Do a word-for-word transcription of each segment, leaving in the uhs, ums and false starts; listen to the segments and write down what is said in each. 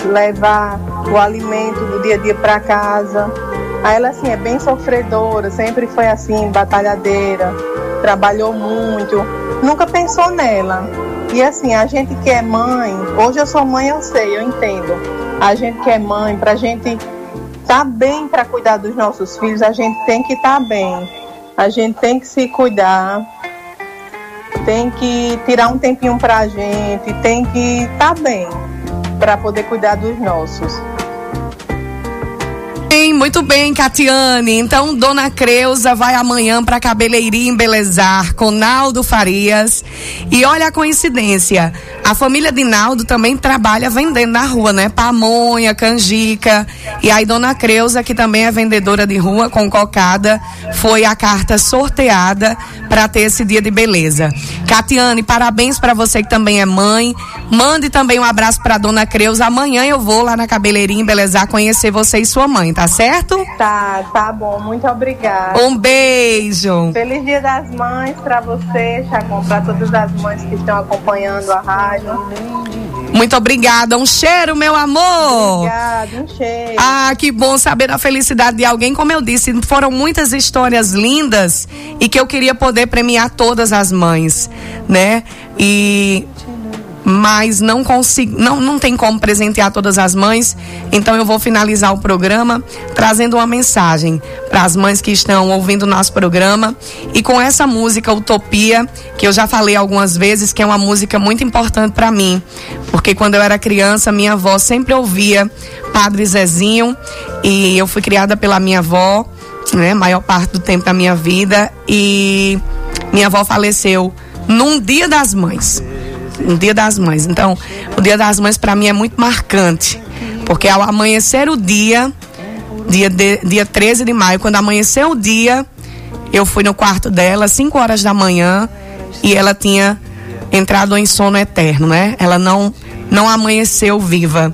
levar o alimento do dia a dia para casa. Aí ela, assim, é bem sofredora, sempre foi assim, batalhadeira, trabalhou muito, nunca pensou nela. E assim, a gente que é mãe, hoje eu sou mãe, eu sei, eu entendo. A gente que é mãe, pra gente estar bem para cuidar dos nossos filhos, a gente tem que estar bem. A gente tem que se cuidar, tem que tirar um tempinho pra gente, tem que estar bem para poder cuidar dos nossos. Muito bem, Catiane. Então, Dona Creuza vai amanhã para Cabeleireira embelezar com Naldo Farias. E olha a coincidência, a família de Naldo também trabalha vendendo na rua, né? Pamonha, canjica. E aí, Dona Creuza, que também é vendedora de rua com cocada, foi a carta sorteada para ter esse dia de beleza. Catiane, parabéns para você que também é mãe. Mande também um abraço para Dona Creuza. Amanhã eu vou lá na Cabeleireira embelezar conhecer você e sua mãe, tá certo? Tá, tá bom. Muito obrigada. Um beijo. Feliz Dia das Mães para você, Chacon, para todas as mães que estão acompanhando a rádio. Muito obrigada. Um cheiro, meu amor. Obrigada, um cheiro. Ah, que bom saber da felicidade de alguém. Como eu disse, foram muitas histórias lindas e que eu queria poder premiar todas as mães, né? E... mas não consigo, não, não tem como presentear todas as mães, então eu vou finalizar o programa trazendo uma mensagem para as mães que estão ouvindo o nosso programa, e com essa música Utopia, que eu já falei algumas vezes, que é uma música muito importante para mim, porque quando eu era criança, minha avó sempre ouvia Padre Zezinho, e eu fui criada pela minha avó, né, maior parte do tempo da minha vida, e minha avó faleceu num Dia das Mães. Um Dia das Mães. Então, o Dia das Mães para mim é muito marcante, porque ao amanhecer o dia, dia, de, dia treze de maio, quando amanheceu o dia, eu fui no quarto dela, cinco horas da manhã, e ela tinha entrado em sono eterno, né? Ela não, não amanheceu viva.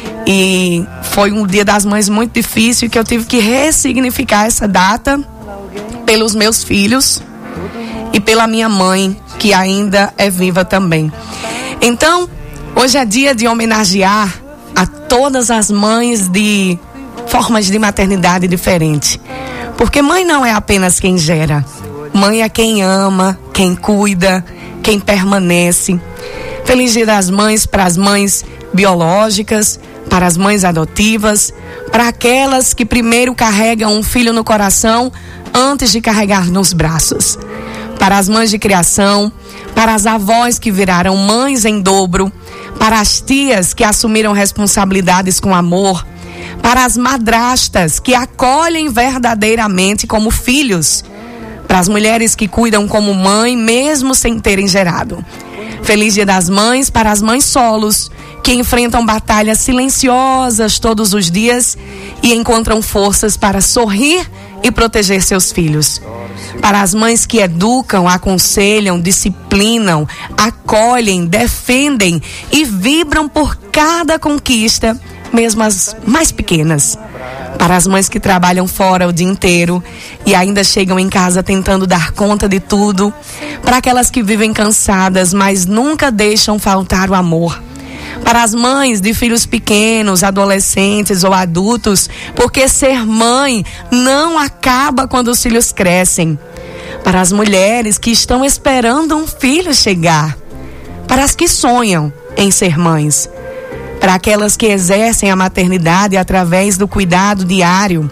E foi um Dia das Mães muito difícil, que eu tive que ressignificar essa data pelos meus filhos e pela minha mãe, que ainda é viva também. Então, hoje é dia de homenagear a todas as mães de formas de maternidade diferentes. Porque mãe não é apenas quem gera. Mãe é quem ama, quem cuida, quem permanece. Feliz Dia das Mães para as mães biológicas, para as mães adotivas, para aquelas que primeiro carregam um filho no coração antes de carregar nos braços. Para as mães de criação, para as avós que viraram mães em dobro, para as tias que assumiram responsabilidades com amor, para as madrastas que acolhem verdadeiramente como filhos, para as mulheres que cuidam como mãe mesmo sem terem gerado. Feliz Dia das Mães para as mães solos, que enfrentam batalhas silenciosas todos os dias e encontram forças para sorrir e proteger seus filhos. Para as mães que educam, aconselham, disciplinam, acolhem, defendem e vibram por cada conquista, mesmo as mais pequenas. Para as mães que trabalham fora o dia inteiro e ainda chegam em casa tentando dar conta de tudo. Para aquelas que vivem cansadas, mas nunca deixam faltar o amor. Para as mães de filhos pequenos, adolescentes ou adultos, porque ser mãe não acaba quando os filhos crescem. Para as mulheres que estão esperando um filho chegar. Para as que sonham em ser mães. Para aquelas que exercem a maternidade através do cuidado diário.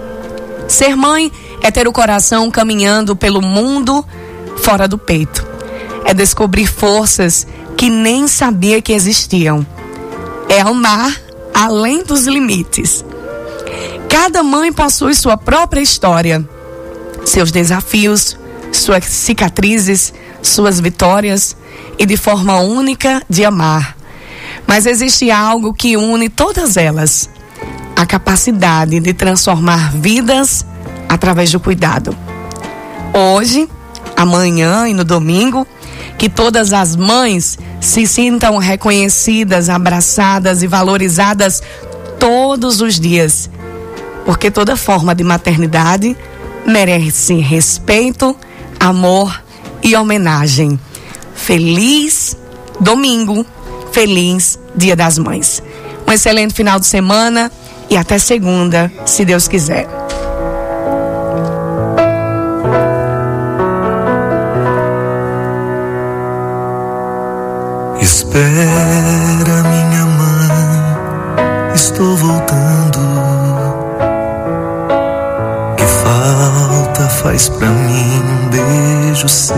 Ser mãe é ter o coração caminhando pelo mundo fora do peito. É descobrir forças que nem sabia que existiam. É amar além dos limites. Cada mãe possui sua própria história, seus desafios, suas cicatrizes, suas vitórias e de forma única de amar. Mas existe algo que une todas elas: a capacidade de transformar vidas através do cuidado. Hoje, amanhã e no domingo, que todas as mães se sintam reconhecidas, abraçadas e valorizadas todos os dias. Porque toda forma de maternidade merece respeito, amor e homenagem. Feliz domingo, feliz Dia das Mães. Um Um excelente final de semana e até segunda, se Deus quiser. Espera, minha mãe, estou voltando. Que falta faz pra mim um beijo seu?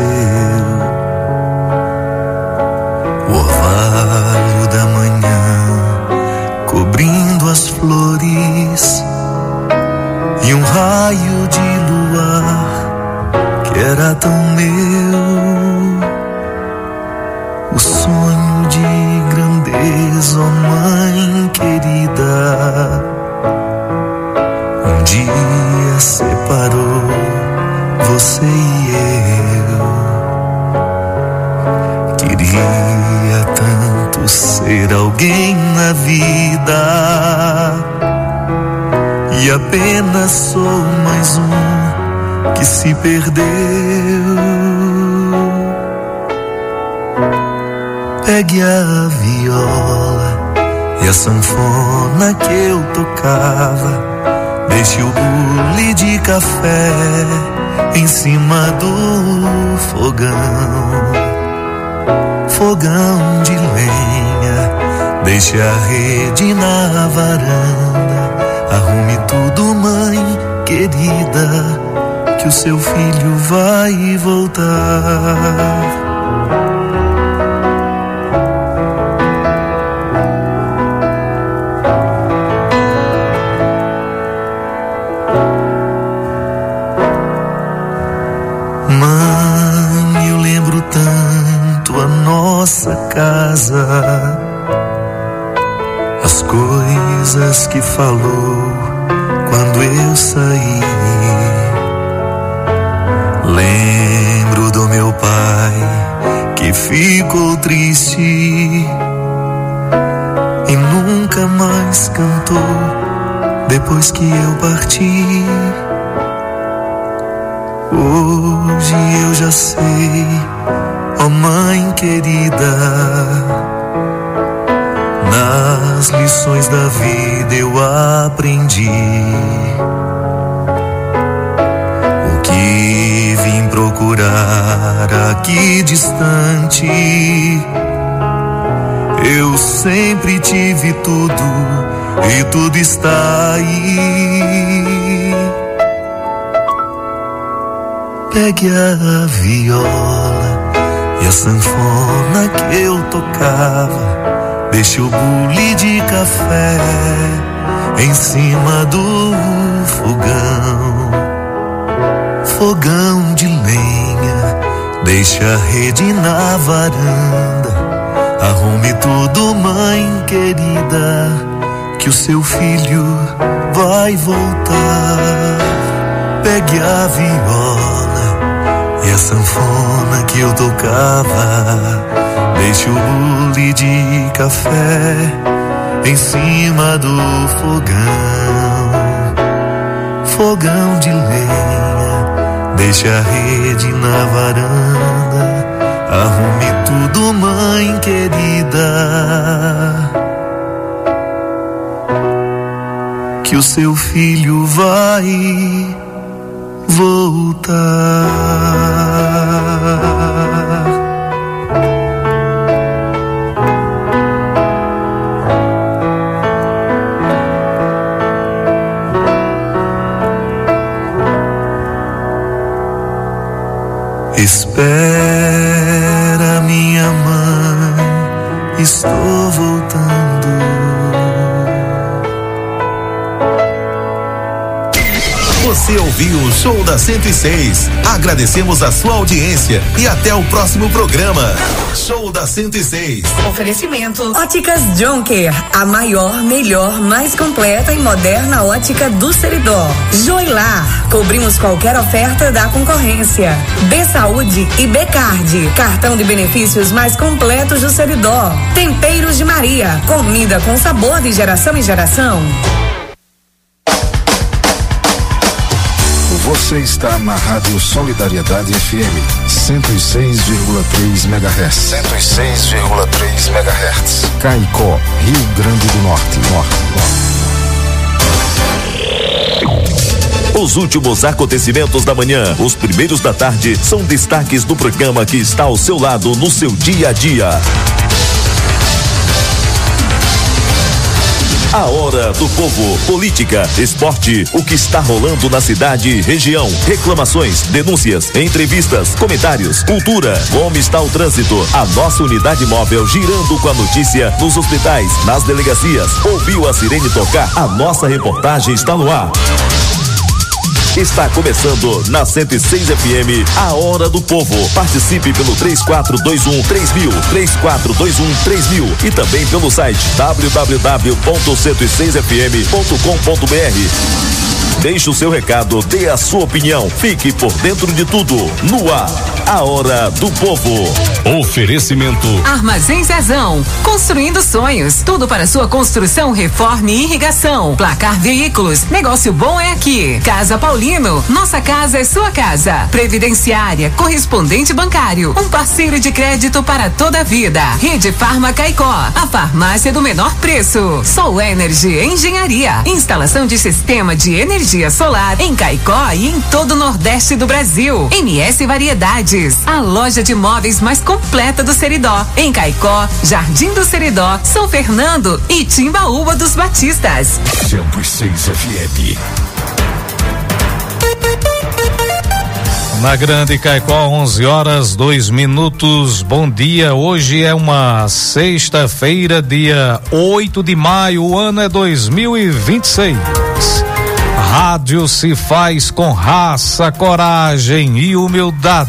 O orvalho da manhã cobrindo as flores e um raio de luar que era tão meu. O sonho de grandeza, ó mãe querida, um dia separou você e eu. Queria tanto ser alguém na vida e apenas sou mais um que se perdeu. Pegue a viola e a sanfona que eu tocava, deixe o bule de café em cima do fogão. Fogão de lenha, deixe a rede na varanda, arrume tudo, mãe querida, que o seu filho vai voltar. Casa, as coisas que falou quando eu saí. Lembro do meu pai que ficou triste e nunca mais cantou depois que eu parti. Hoje eu já sei, ó mãe querida, nas lições da vida eu aprendi o que vim procurar aqui distante. Eu sempre tive tudo e tudo está aí. Pegue a viola e a sanfona que eu tocava, deixe o bule de café em cima do fogão. Fogão de lenha, deixe a rede na varanda, arrume tudo, mãe querida, que o seu filho vai voltar. Pegue a viola e a sanfona que eu tocava, deixe o bule de café em cima do fogão. Fogão de lenha, deixe a rede na varanda, arrume tudo, mãe querida, que o seu filho vai voltar. Espera, minha mãe, estou voltando. Você ouviu o Show da cento e seis. Agradecemos a sua audiência e até o próximo programa. Show da cento e seis. Oferecimento Óticas Jonker, a maior, melhor, mais completa e moderna ótica do Seridó. Joilar, cobrimos qualquer oferta da concorrência. B Saúde e B Card, cartão de benefícios mais completos do Seridó. Temperos de Maria, comida com sabor de geração em geração. Você está na Rádio Solidariedade F M, cento e seis vírgula três megahertz. cento e seis vírgula três megahertz. Caicó, Rio Grande do Norte. Norte, Norte. Os últimos acontecimentos da manhã, os primeiros da tarde, são destaques do programa que está ao seu lado no seu dia a dia. A Hora do Povo, política, esporte, o que está rolando na cidade e região, reclamações, denúncias, entrevistas, comentários, cultura, como está o trânsito, a nossa unidade móvel girando com a notícia nos hospitais, nas delegacias. Ouviu a sirene tocar? A nossa reportagem está no ar. Está começando na cento e seis F M, a Hora do Povo. Participe pelo três quatro dois um três mil, três quatro dois um três mil e também pelo site w w w ponto cento e seis f m ponto com ponto b r. Deixe o seu recado, dê a sua opinião, fique por dentro de tudo. No ar, a Hora do Povo. Oferecimento Armazém Zezão, construindo sonhos, tudo para sua construção, reforma e irrigação. Placar Veículos, negócio bom é aqui. Casa Paulino, nossa casa é sua casa. Previdenciária, correspondente bancário, um parceiro de crédito para toda a vida. Rede Farma Caicó, a farmácia do menor preço. Sol Energy Engenharia, instalação de sistema de energia solar em Caicó e em todo o Nordeste do Brasil. M S Variedades, a loja de móveis mais completa do Seridó, em Caicó, Jardim do Seridó, São Fernando e Timbaúba dos Batistas. cento e seis F M. Na Grande Caicó, onze horas, dois minutos. Bom dia. Hoje é uma sexta-feira, dia oito de maio. O ano é dois mil e vinte e seis. Rádio se faz com raça, coragem e humildade.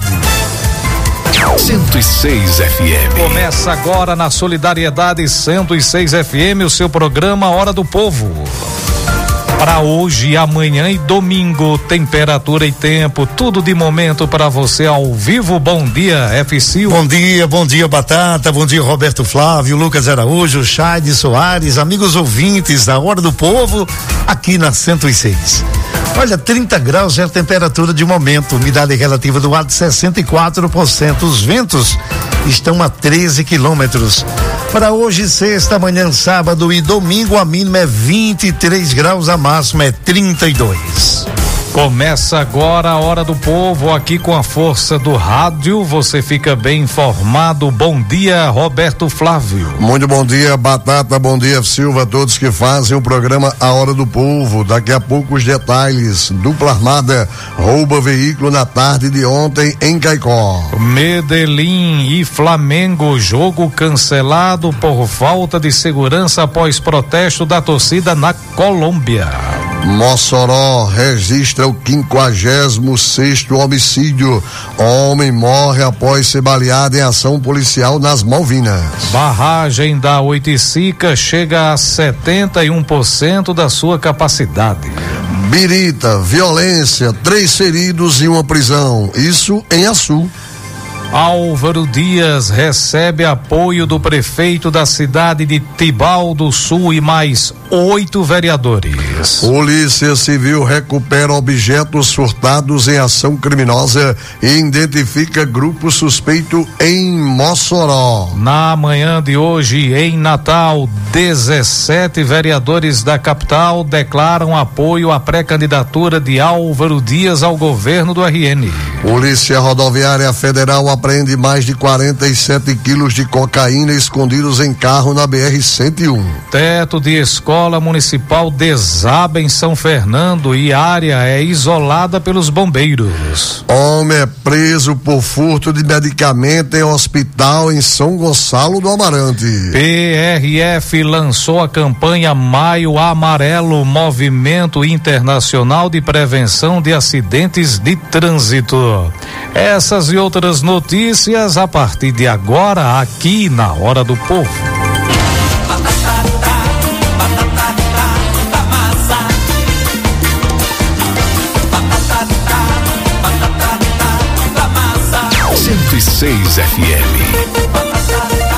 cento e seis F M. Começa agora na Solidariedade cento e seis F M, o seu programa Hora do Povo. Para hoje, amanhã e domingo, temperatura e tempo, tudo de momento para você ao vivo. Bom dia, F. Silva. Bom dia, bom dia, Batata, bom dia, Roberto Flávio, Lucas Araújo, Chade Soares, amigos ouvintes da Hora do Povo, aqui na cento e seis. Olha, trinta graus é a temperatura de momento, umidade relativa do ar de sessenta e quatro por cento. Os ventos estão a treze quilômetros. Para hoje, sexta, amanhã, sábado e domingo, a mínima é vinte e três graus, a máxima é trinta e dois. Começa agora a Hora do Povo, aqui com a força do rádio, você fica bem informado. Bom dia, Roberto Flávio. Muito bom dia, Batata, bom dia, Silva, a todos que fazem o programa A Hora do Povo. Daqui a pouco os detalhes. Dupla armada rouba veículo na tarde de ontem em Caicó. Medellín e Flamengo, jogo cancelado por falta de segurança após protesto da torcida na Colômbia. Mossoró registra o quinquagésimo sexto homicídio. Homem morre após ser baleado em ação policial nas Malvinas. Barragem da Oiticica chega a setenta e um por cento da sua capacidade. Birita, violência, três feridos e uma prisão. Isso em Açu. Álvaro Dias recebe apoio do prefeito da cidade de Tibau do Sul e mais oito vereadores. Polícia Civil recupera objetos furtados em ação criminosa e identifica grupo suspeito em Mossoró. Na manhã de hoje, em Natal, dezessete vereadores da capital declaram apoio à pré-candidatura de Álvaro Dias ao governo do R N. Polícia Rodoviária Federal apreende mais de quarenta e sete quilos de cocaína escondidos em carro na B R cento e um. Teto de escola municipal desaba em São Fernando e área é isolada pelos bombeiros. Homem é preso por furto de medicamento em hospital em São Gonçalo do Amarante. P R F lançou a campanha Maio Amarelo, Movimento Internacional de Prevenção de Acidentes de Trânsito. Essas e outras notícias a partir de agora aqui na Hora do Povo. cento e seis F M. O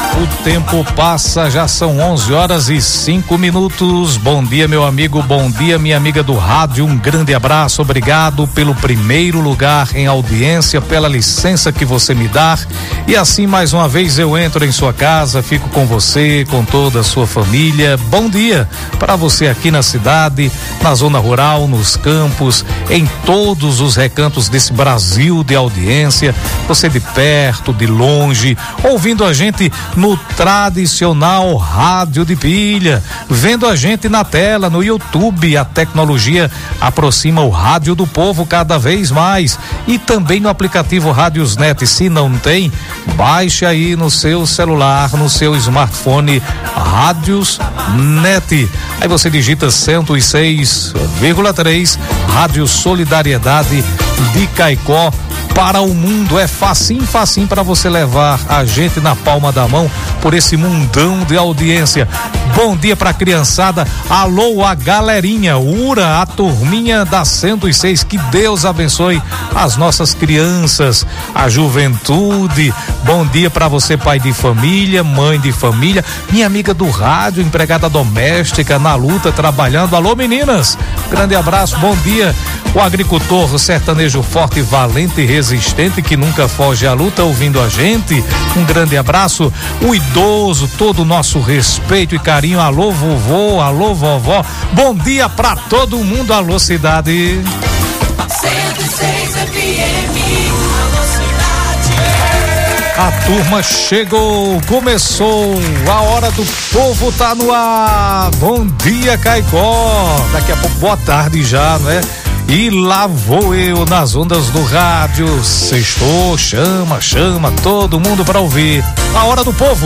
tempo passa, já são onze horas e cinco minutos. Bom dia, meu amigo, bom dia, minha amiga do rádio. Um grande abraço, obrigado pelo primeiro lugar em audiência, pela licença que você me dá. E assim, mais uma vez, eu entro em sua casa, fico com você, com toda a sua família. Bom dia para você aqui na cidade, na zona rural, nos campos, em todos os recantos desse Brasil de audiência. Você de perto, de longe, ouvindo a gente no tradicional rádio de pilha, vendo a gente na tela, no YouTube. A tecnologia aproxima o rádio do povo cada vez mais, e também no aplicativo Rádiosnet. Se não tem, baixe aí no seu celular, no seu smartphone, Rádiosnet. Aí você digita cento e seis vírgula três, Rádio Solidariedade de Caicó para o mundo. É facinho, facinho para você levar a gente na palma da mão por esse mundão de audiência. Bom dia pra criançada, alô a galerinha, Ura, a turminha da cento e seis, que Deus abençoe as nossas crianças, a juventude. Bom dia pra você, pai de família, mãe de família, minha amiga do rádio, empregada doméstica, na luta, trabalhando. Alô meninas, grande abraço, bom dia. O agricultor sertanejo forte, valente e resistente, que nunca foge à luta, ouvindo a gente, um grande abraço. O idoso, todo o nosso respeito e carinho. Alô vovô, alô vovó, bom dia pra todo mundo. Alô cidade cento e seis F M, alô cidade. A turma chegou, começou, a hora do povo tá no ar. Bom dia Caicó, daqui a pouco boa tarde já, não é? E lá vou eu nas ondas do rádio. Sextou, chama, chama todo mundo pra ouvir. A hora do povo.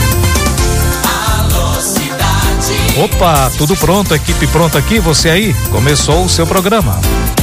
Alô, cidade. Opa, tudo pronto, equipe pronta aqui, você aí? Começou o seu programa.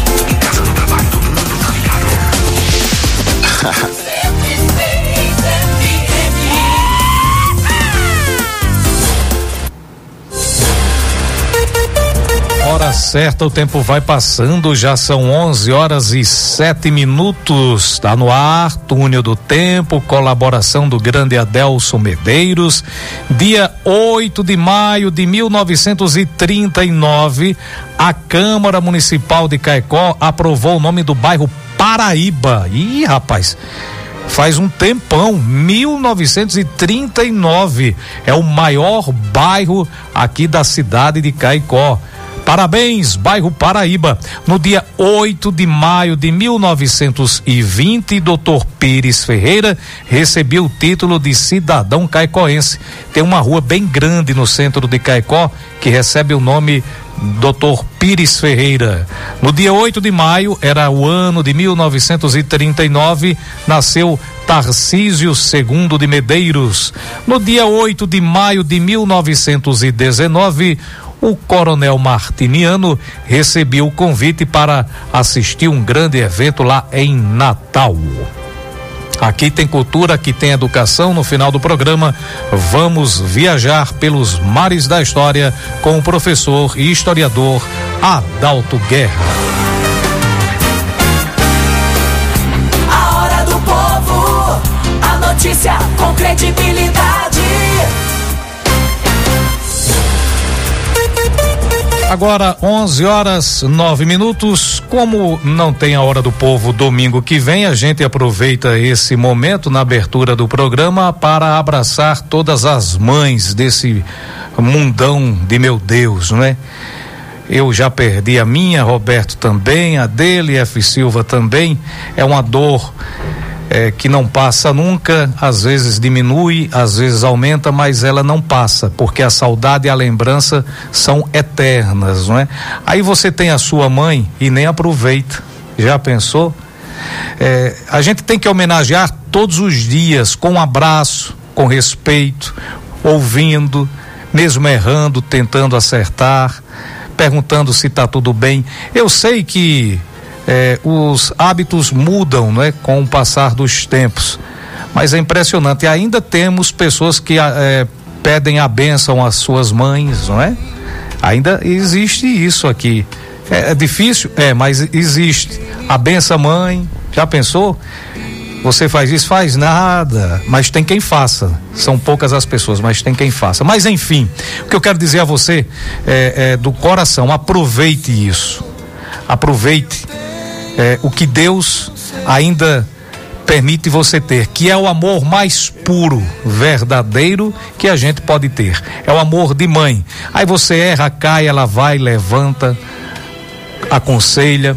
Hora certa, o tempo vai passando, já são onze horas e sete minutos. Tá no ar, Túnel do Tempo, colaboração do grande Adelson Medeiros. Dia oito de maio de mil novecentos e trinta e nove, a Câmara Municipal de Caicó aprovou o nome do bairro Paraíba. Ih, rapaz, faz um tempão, mil novecentos e trinta e nove, é o maior bairro aqui da cidade de Caicó. Parabéns, bairro Paraíba. No dia oito de maio de mil novecentos e vinte, doutor Pires Ferreira recebeu o título de cidadão caicoense. Tem uma rua bem grande no centro de Caicó que recebe o nome doutor Pires Ferreira. No dia oito de maio, era o ano de mil novecentos e trinta e nove, nasceu Tarcísio segundo de Medeiros. No dia oito de maio de mil novecentos e dezenove, o coronel Martiniano recebeu o convite para assistir um grande evento lá em Natal. Aqui tem cultura, aqui tem educação. No final do programa, vamos viajar pelos mares da história com o professor e historiador Adalto Guerra. A hora do povo, a notícia com credibilidade. Agora onze horas nove minutos. Como não tem a hora do povo domingo que vem, a gente aproveita esse momento na abertura do programa para abraçar todas as mães desse mundão de meu Deus, não é? Eu já perdi a minha, Roberto também, a dele, F. Silva também. É uma dor É, que não passa nunca, às vezes diminui, às vezes aumenta, mas ela não passa, porque a saudade e a lembrança são eternas, não é? Aí você tem a sua mãe e nem aproveita. Já pensou? É, a gente tem que homenagear todos os dias, com um abraço, com respeito, ouvindo, mesmo errando, tentando acertar, perguntando se está tudo bem. Eu sei que É, os hábitos mudam, não é, com o passar dos tempos, mas é impressionante, ainda temos pessoas que é, pedem a bênção às suas mães, não é? Ainda existe isso aqui. É, é difícil? É, mas existe. A benção mãe, já pensou? Você faz isso? Faz nada, mas tem quem faça. São poucas as pessoas, mas tem quem faça. Mas enfim, o que eu quero dizer a você é, é do coração, aproveite isso. Aproveite é, o que Deus ainda permite você ter, que é o amor mais puro, verdadeiro que a gente pode ter. É o amor de mãe. Aí você erra, cai, ela vai, levanta, aconselha,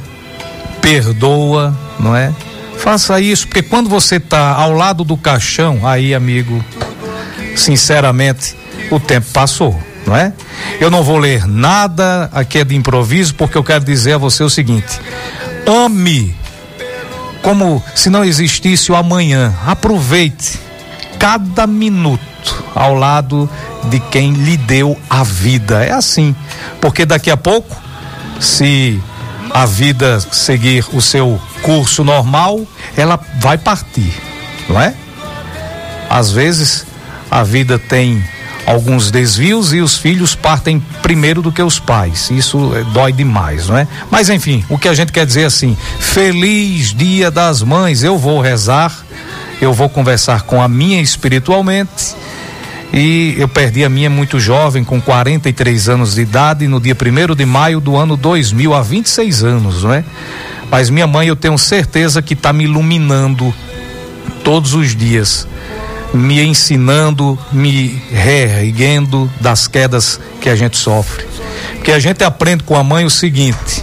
perdoa, não é? Faça isso, porque quando você está ao lado do caixão, aí, amigo, sinceramente, o tempo passou, não é? Eu não vou ler nada aqui é de improviso, porque eu quero dizer a você o seguinte: ame como se não existisse o amanhã. Aproveite cada minuto ao lado de quem lhe deu a vida. É assim, porque daqui a pouco, se a vida seguir o seu curso normal, ela vai partir, não é? Às vezes a vida tem alguns desvios e os filhos partem primeiro do que os pais. Isso dói demais, não é? Mas enfim, o que a gente quer dizer assim: feliz Dia das Mães. Eu vou rezar, eu vou conversar com a minha espiritualmente. E eu perdi a minha muito jovem, com quarenta e três anos de idade, no dia primeiro de maio do ano dois mil, há vinte e seis anos, não é? Mas minha mãe, eu tenho certeza que está me iluminando todos os dias, me ensinando, me reerguendo das quedas que a gente sofre. Porque a gente aprende com a mãe o seguinte: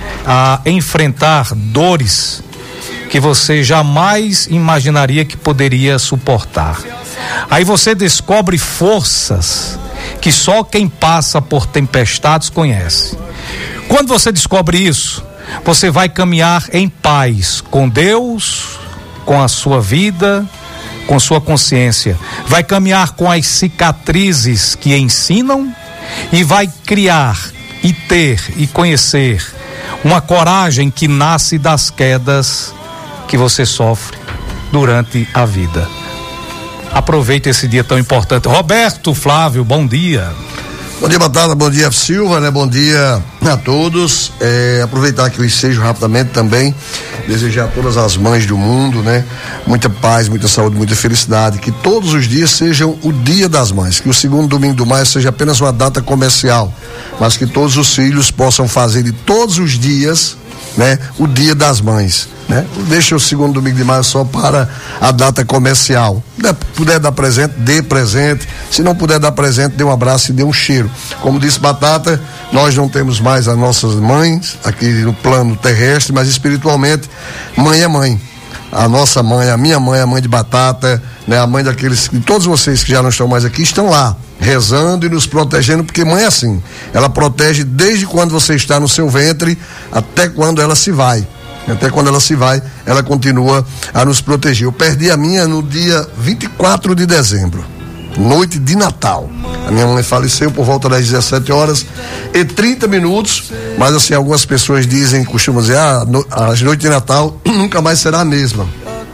a enfrentar dores que você jamais imaginaria que poderia suportar. Aí você descobre forças que só quem passa por tempestades conhece. Quando você descobre isso, você vai caminhar em paz com Deus, com a sua vida, com sua consciência. Vai caminhar com as cicatrizes que ensinam e vai criar e ter e conhecer uma coragem que nasce das quedas que você sofre durante a vida. Aproveite esse dia tão importante. Roberto Flávio, bom dia. Bom dia, Batata, bom dia, Silva, né? Bom dia a todos. É, aproveitar que eu ensejo rapidamente também, desejar a todas as mães do mundo, né? Muita paz, muita saúde, muita felicidade, que todos os dias sejam o Dia das Mães, que o segundo domingo do maio seja apenas uma data comercial, mas que todos os filhos possam fazer de todos os dias, né? O Dia das Mães, né? Deixa o segundo domingo de maio só para a data comercial. Se puder dar presente, dê presente. Se não puder dar presente, dê um abraço e dê um cheiro. Como disse Batata, nós não temos mais as nossas mães aqui no plano terrestre, mas espiritualmente, mãe é mãe. A nossa mãe, a minha mãe, a mãe de Batata, né? A mãe daqueles, de todos vocês que já não estão mais aqui, estão lá, rezando e nos protegendo, porque mãe é assim, ela protege desde quando você está no seu ventre até quando ela se vai. Até quando ela se vai, ela continua a nos proteger. Eu perdi a minha no dia vinte e quatro de dezembro, noite de Natal. A minha mãe faleceu por volta das dezessete horas e trinta minutos, mas assim, algumas pessoas dizem, costumam dizer, ah, no, as noites de Natal nunca mais será a mesma.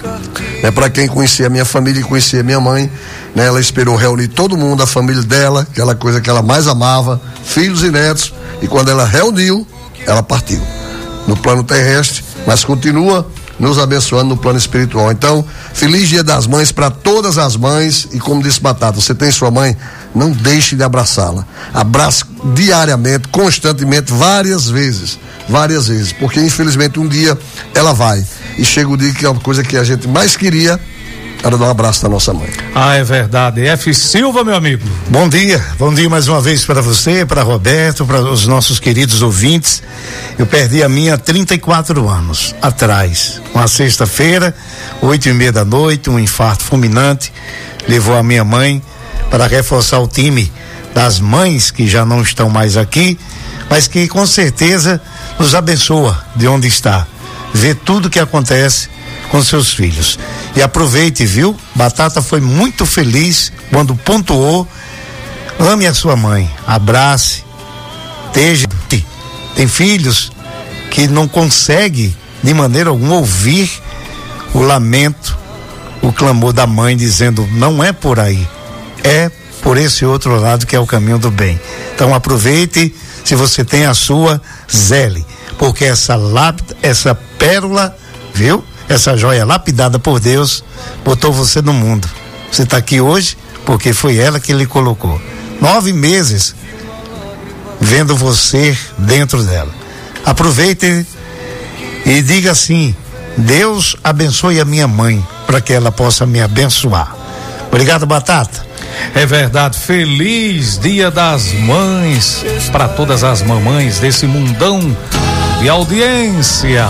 É, para quem conhecia a minha família e conhecia a minha mãe, né, ela esperou reunir todo mundo, a família dela, aquela coisa que ela mais amava, filhos e netos, e quando ela reuniu, ela partiu no plano terrestre, mas continua nos abençoando no plano espiritual. Então, feliz Dia das Mães para todas as mães. E como disse Batata, você tem sua mãe, não deixe de abraçá-la. Abrace diariamente, constantemente, várias vezes, várias vezes, porque infelizmente um dia ela vai, e chega o dia que é uma coisa que a gente mais queria era dar um abraço da nossa mãe. Ah, é verdade. F. Silva, meu amigo. Bom dia, bom dia mais uma vez para você, para Roberto, para os nossos queridos ouvintes. Eu perdi a minha há trinta e quatro anos atrás, uma sexta-feira, oito e meia da noite, um infarto fulminante levou a minha mãe para reforçar o time das mães que já não estão mais aqui, mas que com certeza nos abençoa de onde está, vê tudo que acontece com seus filhos. E aproveite, viu? Batata foi muito feliz quando pontuou: ame a sua mãe, abrace, esteja. Tem filhos que não conseguem de maneira alguma ouvir o lamento, o clamor da mãe dizendo: não é por aí, é por esse outro lado que é o caminho do bem. Então aproveite, se você tem a sua, zele, porque essa lápida, essa pérola, viu? essa joia lapidada por Deus, botou você no mundo. Você está aqui hoje porque foi ela que lhe colocou. Nove meses vendo você dentro dela. Aproveite e diga assim: Deus abençoe a minha mãe para que ela possa me abençoar. Obrigado, Batata. É verdade, feliz Dia das Mães para todas as mamães desse mundão de audiência.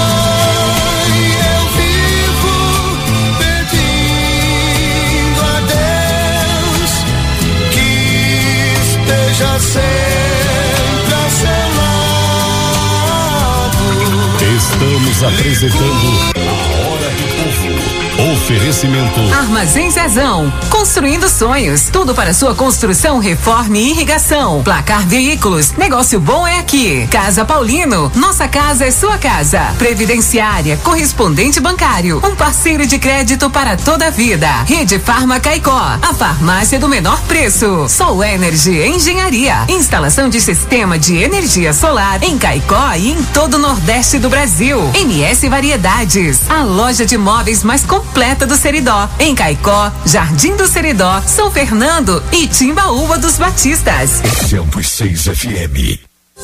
Estamos apresentando a Hora do Povo. Oferecimento Armazém Zezão, construindo sonhos, tudo para sua construção, reforma e irrigação. Placar Veículos, negócio bom é aqui. Casa Paulino, nossa casa é sua casa. Previdenciária, correspondente bancário, um parceiro de crédito para toda a vida. Rede Farma Caicó, a farmácia do menor preço. Sol Energy Engenharia, instalação de sistema de energia solar em Caicó e em todo o Nordeste do Brasil. M S Variedades, a loja de móveis mais completa do Seridó, em Caicó, Jardim do Seridó, São Fernando e Timbaúba dos Batistas. cento e seis F M.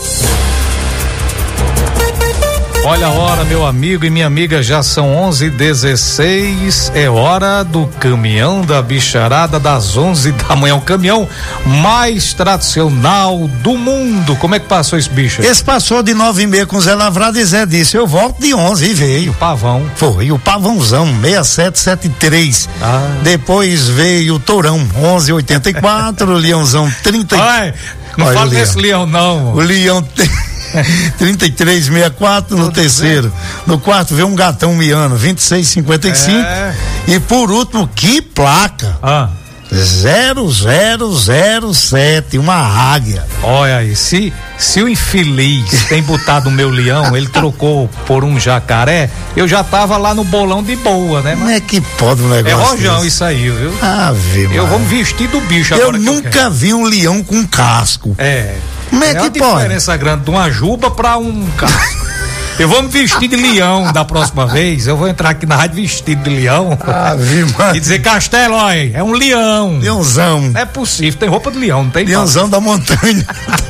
Olha a hora, meu amigo e minha amiga, já são onze e dezesseis, é hora do caminhão da bicharada das onze da manhã, o caminhão mais tradicional do mundo. Como é que passou esse bicho aí? Esse passou de nove e meia com Zé Lavrado e Zé disse, eu volto de onze e veio. O pavão. Foi, o pavãozão, seis sete sete três. Ah. Depois veio o Tourão, onze e oitenta e quatro, o Leãozão trinta. Ai, não Olha fala desse leão não. O Leão tem trinta e três sessenta e quatro no terceiro. No quarto veio um gatão miano, vinte e seis cinquenta e cinco. É. E por último, que placa? Ah. zero zero zero sete, uma águia. Olha aí, se, se o infeliz tem botado o meu leão, ele trocou por um jacaré, eu já tava lá no bolão de boa, né? Como é que pode um negócio? É rojão desse? Isso aí, viu? Ah, vê, eu vou me vestir do bicho agora. Eu nunca eu vi um leão com casco. É. Como é, é que pode? A diferença grande de uma juba pra um casco. Eu vou me vestir de leão da próxima vez. Eu vou entrar aqui na rádio vestido de leão. Ah, vi, e dizer, Castelo, olha, é um leão. Leãozão. Não é possível, tem roupa de leão, não tem? Leãozão da montanha.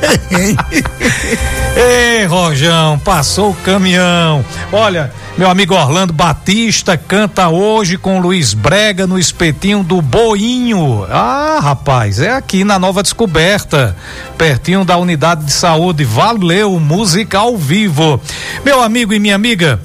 Ei, Rojão, passou o caminhão. Olha, meu amigo Orlando Batista canta hoje com Luiz Brega no espetinho do Boinho. Ah, rapaz, é aqui na Nova Descoberta, pertinho da unidade de saúde. Valeu, música ao vivo. Meu amigo e minha amiga,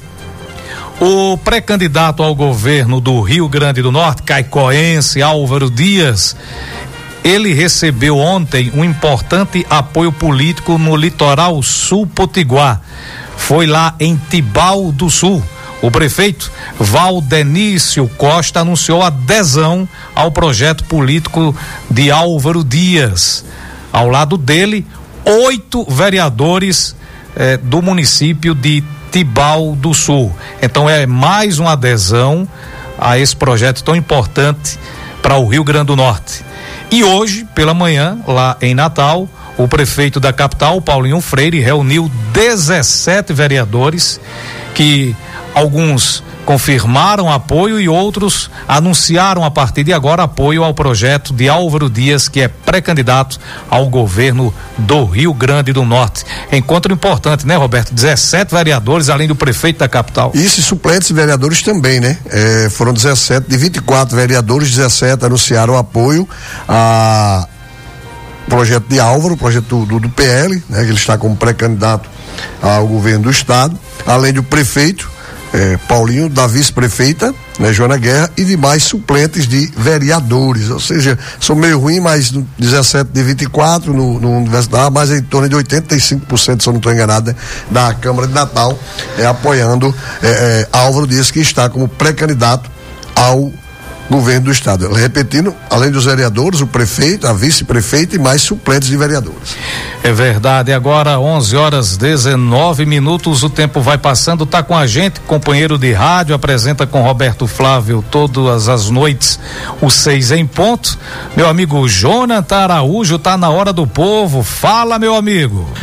o pré-candidato ao governo do Rio Grande do Norte, caicoense Álvaro Dias, ele recebeu ontem um importante apoio político no litoral sul potiguar. Foi lá em Tibau do Sul. O prefeito Valdenício Costa anunciou adesão ao projeto político de Álvaro Dias. Ao lado dele, oito vereadores eh, do município de Tibau do Sul. Então é mais uma adesão a esse projeto tão importante para o Rio Grande do Norte. E hoje, pela manhã, lá em Natal, o prefeito da capital, Paulinho Freire, reuniu dezessete vereadores que alguns confirmaram apoio e outros anunciaram a partir de agora apoio ao projeto de Álvaro Dias, que é pré-candidato ao governo do Rio Grande do Norte. Encontro importante, né, Roberto? dezessete vereadores, além do prefeito da capital. Isso, e suplentes e vereadores também, né? É, foram dezessete, de vinte e quatro vereadores, dezessete anunciaram apoio a projeto de Álvaro, projeto do, do P L, né? Que ele está como pré-candidato ao governo do estado, além do prefeito É, Paulinho, da vice-prefeita, né, Joana Guerra, e demais suplentes de vereadores, ou seja, são meio ruim, mas no dezessete de vinte e quatro no, no Universidade, mas em torno de oitenta e cinco por cento, se eu não estou enganado, né, da Câmara de Natal, é, apoiando é, é, Álvaro Dias, que está como pré-candidato ao governo do estado. Repetindo, além dos vereadores, o prefeito, a vice-prefeita e mais suplentes de vereadores. É verdade. Agora onze horas dezenove minutos, o tempo vai passando. Tá com a gente, companheiro de rádio, apresenta com Roberto Flávio todas as noites o seis em ponto. Meu amigo Jonathan Araújo tá na hora do povo. Fala, meu amigo.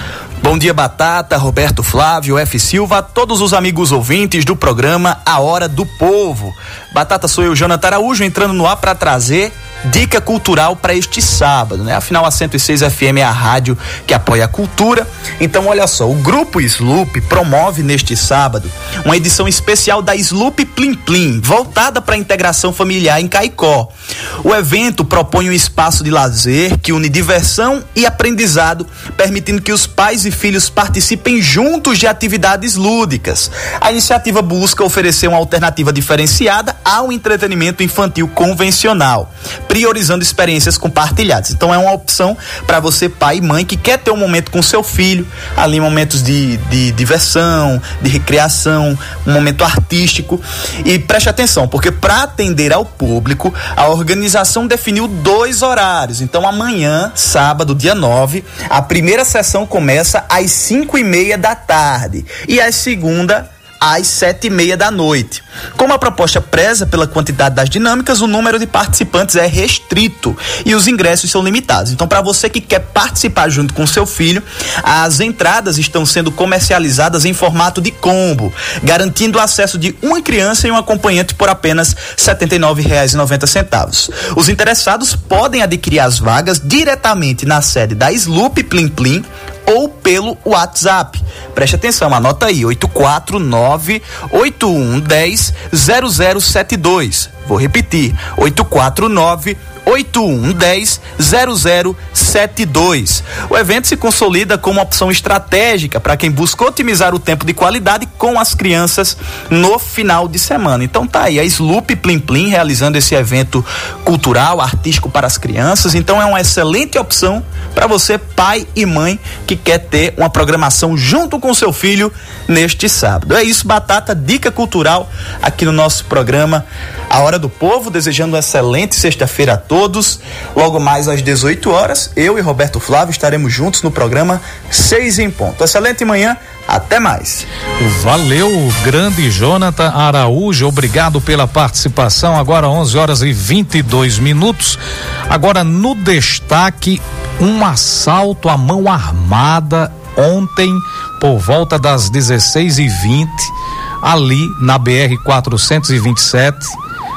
Bom dia, Batata, Roberto Flávio, F. Silva, todos os amigos ouvintes do programa A Hora do Povo. Batata, sou eu, Jonathan Araújo, entrando no ar para trazer dica cultural para este sábado, né? Afinal, a cento e seis F M é a rádio que apoia a cultura. Então, olha só, o Grupo Sloop promove neste sábado uma edição especial da Sloop Plim Plim, voltada para a integração familiar em Caicó. O evento propõe um espaço de lazer que une diversão e aprendizado, permitindo que os pais e filhos participem juntos de atividades lúdicas. A iniciativa busca oferecer uma alternativa diferenciada ao entretenimento infantil convencional, priorizando experiências compartilhadas. Então é uma opção para você, pai e mãe, que quer ter um momento com seu filho, ali momentos de, de diversão, de recreação, um momento artístico. E preste atenção, porque para atender ao público, a organização definiu dois horários. Então amanhã, sábado, dia nove, a primeira sessão começa às cinco e meia da tarde e a segunda às sete e meia da noite. Como a proposta preza pela quantidade das dinâmicas, o número de participantes é restrito e os ingressos são limitados. Então, para você que quer participar junto com seu filho, as entradas estão sendo comercializadas em formato de combo, garantindo o acesso de uma criança e um acompanhante por apenas setenta e nove reais e noventa centavos. Os interessados podem adquirir as vagas diretamente na sede da Sloop Plim Plim ou pelo WhatsApp. Preste atenção, anota aí, oito quatro nove, oito um um zero, zero zero sete dois. Vou repetir, oito quatro nove, oito um um zero, zero zero sete dois. O evento se consolida como uma opção estratégica para quem busca otimizar o tempo de qualidade com as crianças no final de semana. Então tá aí a Sloop Plim Plim realizando esse evento cultural, artístico para as crianças. Então é uma excelente opção para você, pai e mãe, que quer ter uma programação junto com seu filho neste sábado. É isso, Batata, dica cultural aqui no nosso programa A Hora do Povo, desejando uma excelente sexta-feira a todos. Logo mais às dezoito horas, eu e Roberto Flávio estaremos juntos no programa Seis em Ponto. Excelente manhã, até mais. Valeu, grande Jonathan Araújo, obrigado pela participação. Agora onze horas e vinte e dois minutos. Agora no destaque, um assalto à mão armada ontem por volta das dezesseis e vinte, ali na B R quatrocentos e vinte e sete,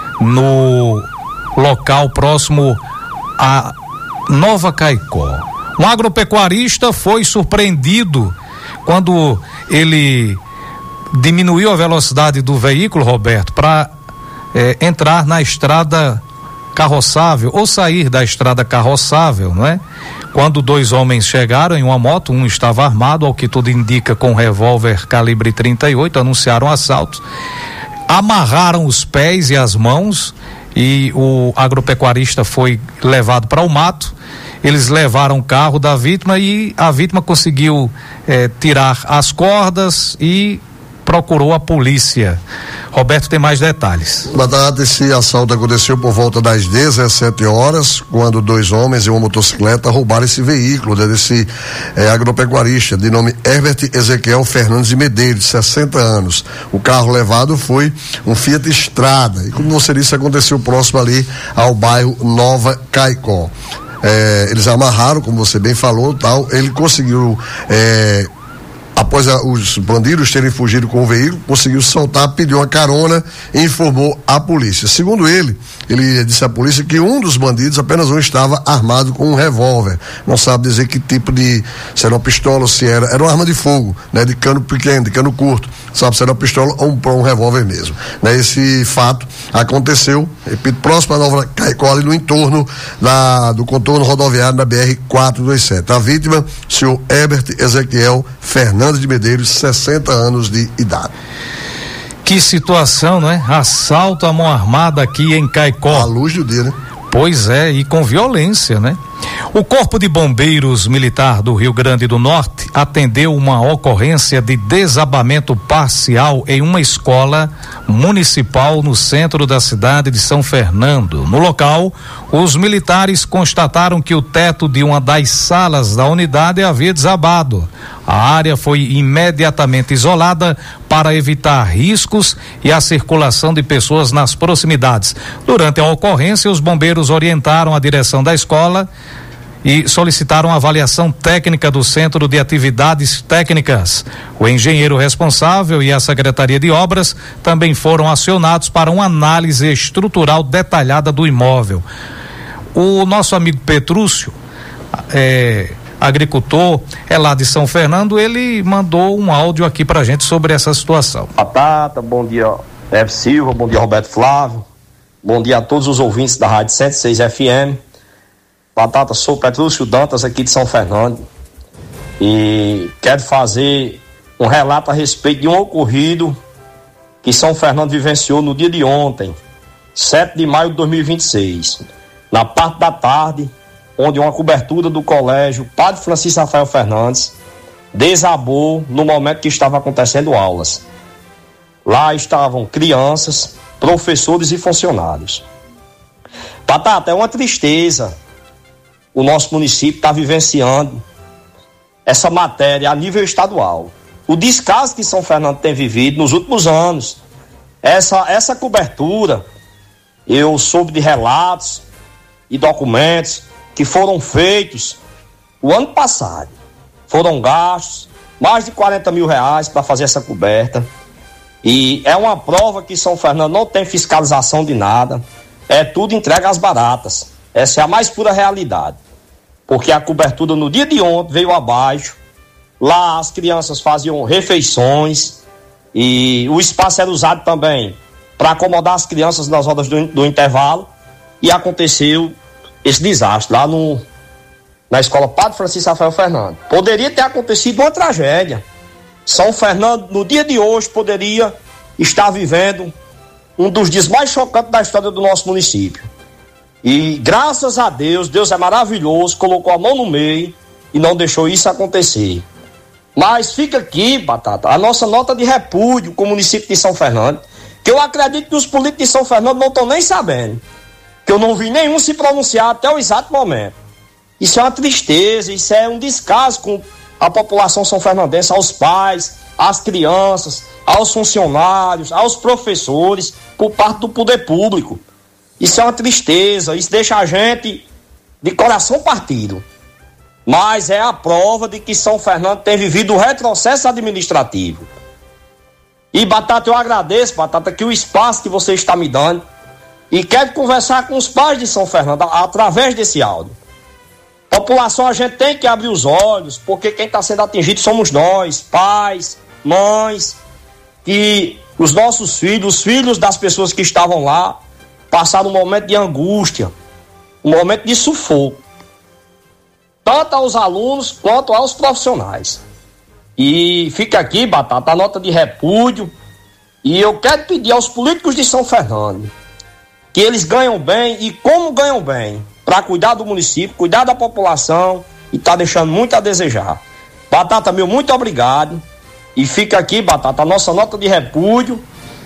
no local próximo a Nova Caicó. Um agropecuarista foi surpreendido quando ele diminuiu a velocidade do veículo, Roberto, para eh, entrar na estrada carroçável ou sair da estrada carroçável, não é? Quando dois homens chegaram em uma moto, um estava armado, ao que tudo indica, com um revólver calibre trinta e oito, anunciaram o assalto, amarraram os pés e as mãos e o agropecuarista foi levado para o mato. Eles levaram o carro da vítima e a vítima conseguiu eh, tirar as cordas e procurou a polícia. Roberto tem mais detalhes. Batata, esse assalto aconteceu por volta das dezessete horas, quando dois homens e uma motocicleta roubaram esse veículo, né, desse eh, agropecuarista de nome Herbert Ezequiel Fernandes de Medeiros, de sessenta anos. O carro levado foi um Fiat Strada e, como você disse, aconteceu próximo ali ao bairro Nova Caicó. Eh, eles amarraram, como você bem falou, tal. Ele conseguiu eh, após a, os bandidos terem fugido com o veículo, conseguiu soltar, pediu uma carona e informou a polícia. Segundo ele, ele disse à polícia que um dos bandidos, apenas um, estava armado com um revólver. Não sabe dizer que tipo de, se era uma pistola ou se era, era uma arma de fogo, né, de cano pequeno, de cano curto. Sabe se era uma pistola ou um, um revólver mesmo. Né, esse fato aconteceu, repito, próximo a Nova Caicó, ali no entorno da, do contorno rodoviário da B R quatrocentos e vinte e sete. A vítima, senhor Herbert Ezequiel Fernandes de Medeiros, sessenta anos de idade. Que situação, né? Assalto à mão armada aqui em Caicó. À luz do dia, né? Pois é, e com violência, né? O Corpo de Bombeiros Militar do Rio Grande do Norte atendeu uma ocorrência de desabamento parcial em uma escola municipal no centro da cidade de São Fernando. No local, os militares constataram que o teto de uma das salas da unidade havia desabado. A área foi imediatamente isolada para evitar riscos e a circulação de pessoas nas proximidades. Durante a ocorrência, os bombeiros orientaram a direção da escola e solicitaram avaliação técnica do Centro de Atividades Técnicas. O engenheiro responsável e a Secretaria de Obras também foram acionados para uma análise estrutural detalhada do imóvel. O nosso amigo Petrúcio, é, agricultor, é lá de São Fernando, ele mandou um áudio aqui pra gente sobre essa situação. Batata, bom dia, F. Silva, bom dia, Roberto Flávio, bom dia a todos os ouvintes da Rádio cento e seis F M. Batata, sou Petrúcio Dantas aqui de São Fernando e quero fazer um relato a respeito de um ocorrido que São Fernando vivenciou no dia de ontem, sete de maio de dois mil e vinte e seis, na parte da tarde, onde uma cobertura do colégio Padre Francisco Rafael Fernandes desabou no momento que estava acontecendo aulas. Lá estavam crianças, professores e funcionários. Batata, é uma tristeza o nosso município está vivenciando essa matéria a nível estadual. O descaso que São Fernando tem vivido nos últimos anos, essa, essa cobertura, eu soube de relatos e documentos que foram feitos o ano passado. Foram gastos mais de quarenta mil reais para fazer essa coberta. E é uma prova que São Fernando não tem fiscalização de nada. É tudo entregue às baratas. Essa é a mais pura realidade. Porque a cobertura no dia de ontem veio abaixo. Lá as crianças faziam refeições e o espaço era usado também para acomodar as crianças nas horas do, do intervalo. E aconteceu esse desastre lá no, na escola Padre Francisco Rafael Fernandes. Poderia ter acontecido uma tragédia. São Fernando, no dia de hoje, poderia estar vivendo um dos dias mais chocantes da história do nosso município. E graças a Deus, Deus é maravilhoso, colocou a mão no meio e não deixou isso acontecer. Mas fica aqui, Batata, a nossa nota de repúdio com o município de São Fernando, que eu acredito que os políticos de São Fernando não estão nem sabendo, que eu não vi nenhum se pronunciar até o exato momento. Isso é uma tristeza, isso é um descaso com a população são-fernandense, aos pais, às crianças, aos funcionários, aos professores, por parte do poder público. Isso é uma tristeza, isso deixa a gente de coração partido. Mas é a prova de que São Fernando tem vivido um retrocesso administrativo. E, Batata, eu agradeço, Batata, que o espaço que você está me dando, e quero conversar com os pais de São Fernando através desse áudio. População, a gente tem que abrir os olhos, porque quem está sendo atingido somos nós, pais, mães, que os nossos filhos, os filhos das pessoas que estavam lá, passaram um momento de angústia, um momento de sufoco, tanto aos alunos quanto aos profissionais. E fica aqui, Batata, a nota de repúdio, e eu quero pedir aos políticos de São Fernando que eles ganham bem e como ganham bem, para cuidar do município, cuidar da população, e tá deixando muito a desejar. Batata, meu, muito obrigado. E fica aqui, Batata, a nossa nota de repúdio.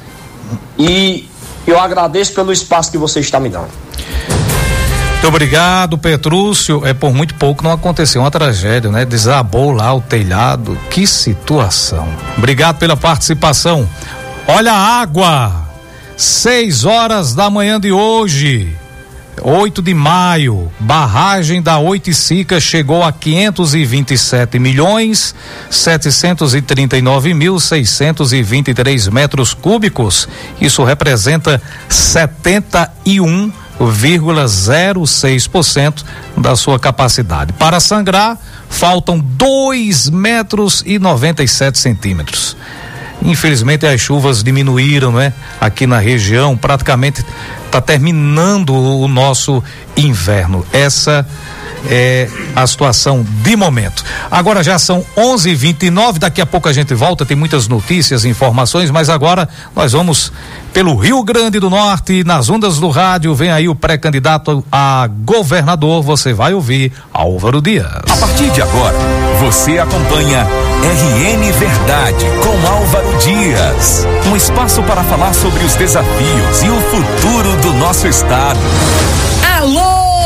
E eu agradeço pelo espaço que você está me dando. Muito obrigado, Petrúcio. É por muito pouco não aconteceu uma tragédia, né? Desabou lá o telhado. Que situação. Obrigado pela participação. Olha a água. Seis horas da manhã de hoje. oito de maio, barragem da Oiticica chegou a quinhentos e vinte e sete milhões setecentos e trinta e nove mil seiscentos e vinte e três metros cúbicos. Isso representa setenta e um vírgula zero seis por cento da sua capacidade. Para sangrar, faltam dois metros e noventa e sete centímetros. Infelizmente as chuvas diminuíram, né? Aqui na região, praticamente está terminando o nosso inverno. Essa é a situação de momento. Agora já são onze e vinte e nove, daqui a pouco a gente volta, tem muitas notícias e informações, mas agora nós vamos pelo Rio Grande do Norte, nas ondas do rádio, vem aí o pré-candidato a governador, você vai ouvir Álvaro Dias. A partir de agora, você acompanha R N Verdade com Álvaro Dias. Um espaço para falar sobre os desafios e o futuro do nosso estado. Alô,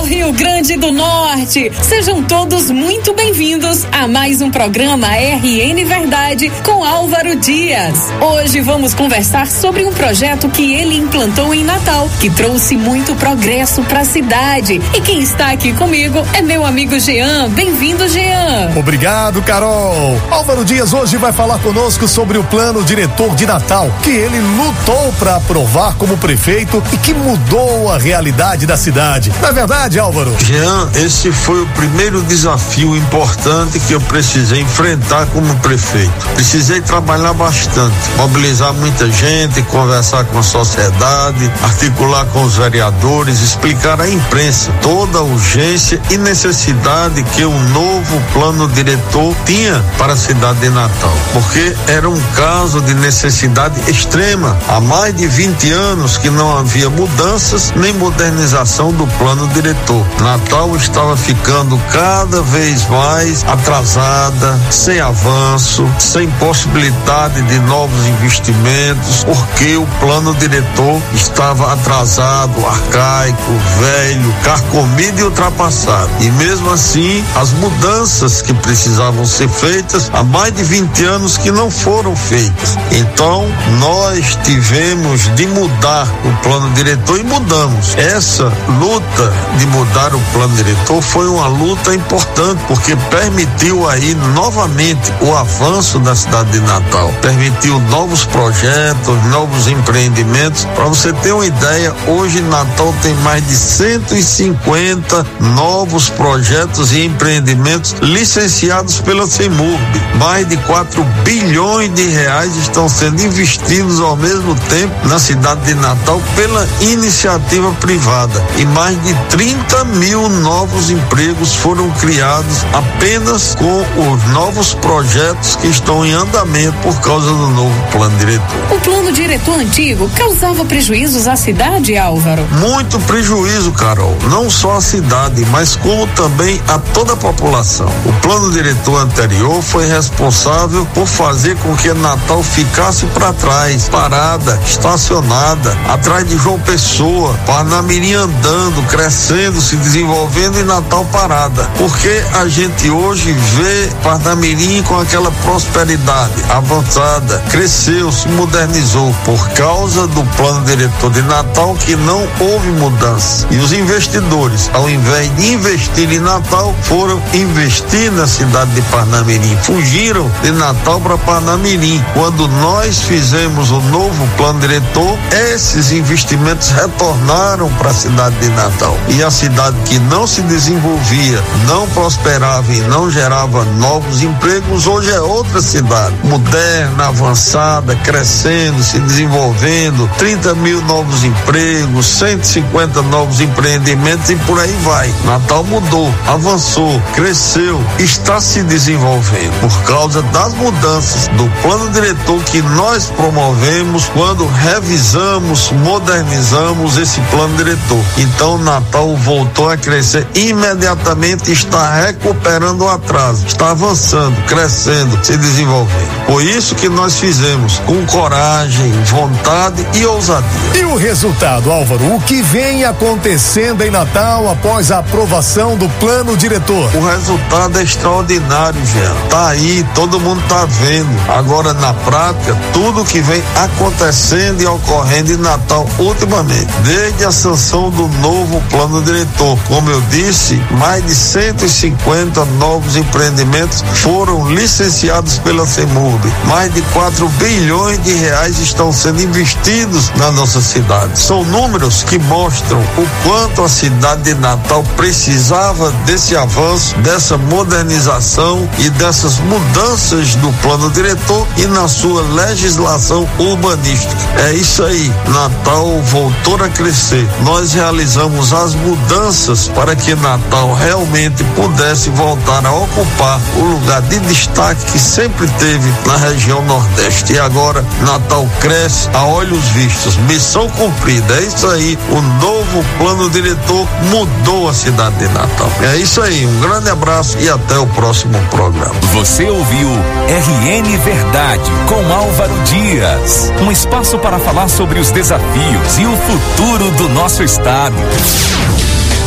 Rio Grande do Norte! Sejam todos muito bem-vindos a mais um programa R N Verdade com Álvaro Dias. Hoje vamos conversar sobre um projeto que ele implantou em Natal, que trouxe muito progresso para a cidade. E quem está aqui comigo é meu amigo Jean. Bem-vindo, Jean. Obrigado, Carol. Álvaro Dias hoje vai falar conosco sobre o plano diretor de Natal, que ele lutou para aprovar como prefeito e que mudou a realidade da cidade. Não é verdade, Álvaro? Jean, esse foi o primeiro desafio importante que eu precisei enfrentar como prefeito. Precisei trabalhar bastante, mobilizar muita gente, conversar com a sociedade, articular com os vereadores, explicar à imprensa toda a urgência e necessidade que o novo plano diretor tinha para a cidade de Natal, porque era um caso de necessidade extrema. Há mais de vinte anos que não havia mudanças nem modernização do plano diretor. Natal estava ficando cada vez mais atrasada, sem avanço, sem possibilidade de novos investimentos, porque o plano diretor estava atrasado, arcaico, velho, carcomido e ultrapassado. E mesmo assim, as mudanças que precisavam ser feitas há mais de vinte anos que não foram feitas. Então, nós tivemos de mudar o plano diretor e mudamos. Essa luta de mudar o plano diretor foi uma luta importante, porque permitiu aí novamente o avanço da cidade de Natal, permitiu novos projetos, novos empreendimentos. Para você ter uma ideia, hoje Natal tem mais de cento e cinquenta novos projetos e empreendimentos licenciados pela CEMURB. Mais de quatro bilhões de reais estão sendo investidos ao mesmo tempo na cidade de Natal pela iniciativa privada, e mais de trinta mil novos empregos foram criados apenas com os novos projetos que estão em andamento por causa do novo plano diretor. O plano diretor antigo causava prejuízos à cidade, Álvaro? Muito prejuízo, Carol, não só à cidade, mas como também a toda a população. O plano diretor anterior foi responsável por fazer com que Natal ficasse para trás, parada, estacionada, atrás de João Pessoa, Parnamirim andando, crescendo, se desenvolvendo, e Natal parada. Porque a gente hoje vê Parnamirim com aquela prosperidade avançada, cresceu, se modernizou por causa do plano diretor de Natal, que não houve mudança. E os investidores, ao invés de investir em Natal, foram investir na cidade de Parnamirim, fugiram de Natal para Parnamirim. Quando nós fizemos o novo plano diretor, esses investimentos retornaram para a cidade de Natal, e a cidade que não se desenvolvia, não prosperava e não gerava novos empregos, hoje é outra cidade, moderna, avançada, crescendo, se desenvolvendo, trinta mil novos empregos, cento e cinquenta novos empreendimentos, e por aí vai. Natal mudou, avançou, cresceu, está se desenvolvendo por causa das mudanças do plano diretor que nós promovemos quando revisamos, modernizamos esse plano diretor. Então Natal voltou a crescer imediatamente, está recuperando o atraso, está avançando, crescendo, se desenvolvendo. Por isso que nós fizemos com coragem, vontade e ousadia. E o resultado, Álvaro, o que vem acontecendo em Natal após a aprovação do plano diretor? O resultado é extraordinário, Jean. Tá aí, todo mundo tá vendo. Agora, na prática, tudo que vem acontecendo e ocorrendo em Natal ultimamente, desde a sanção do novo plano diretor, como eu disse, mais de cento e cinquenta novos empreendimentos foram licenciados pela CEMURB. Mais de quatro bilhões de reais estão sendo investidos na nossa cidade. São números que mostram o quanto a cidade de Natal precisava desse avanço, dessa modernização e dessas mudanças do plano diretor e na sua legislação urbanística. É isso aí, Natal voltou a crescer. Nós realizamos as mudanças para que Natal realmente pudesse voltar a ocupar o lugar de destaque que sempre teve na região Nordeste. E agora Natal cresce a olhos vistos. Missão cumprida. É isso aí. O novo plano diretor mudou a cidade de Natal. É isso aí. Um grande abraço e até o próximo programa. Você ouviu R N Verdade com Álvaro Dias. Um espaço para falar sobre os desafios e o futuro do nosso estado.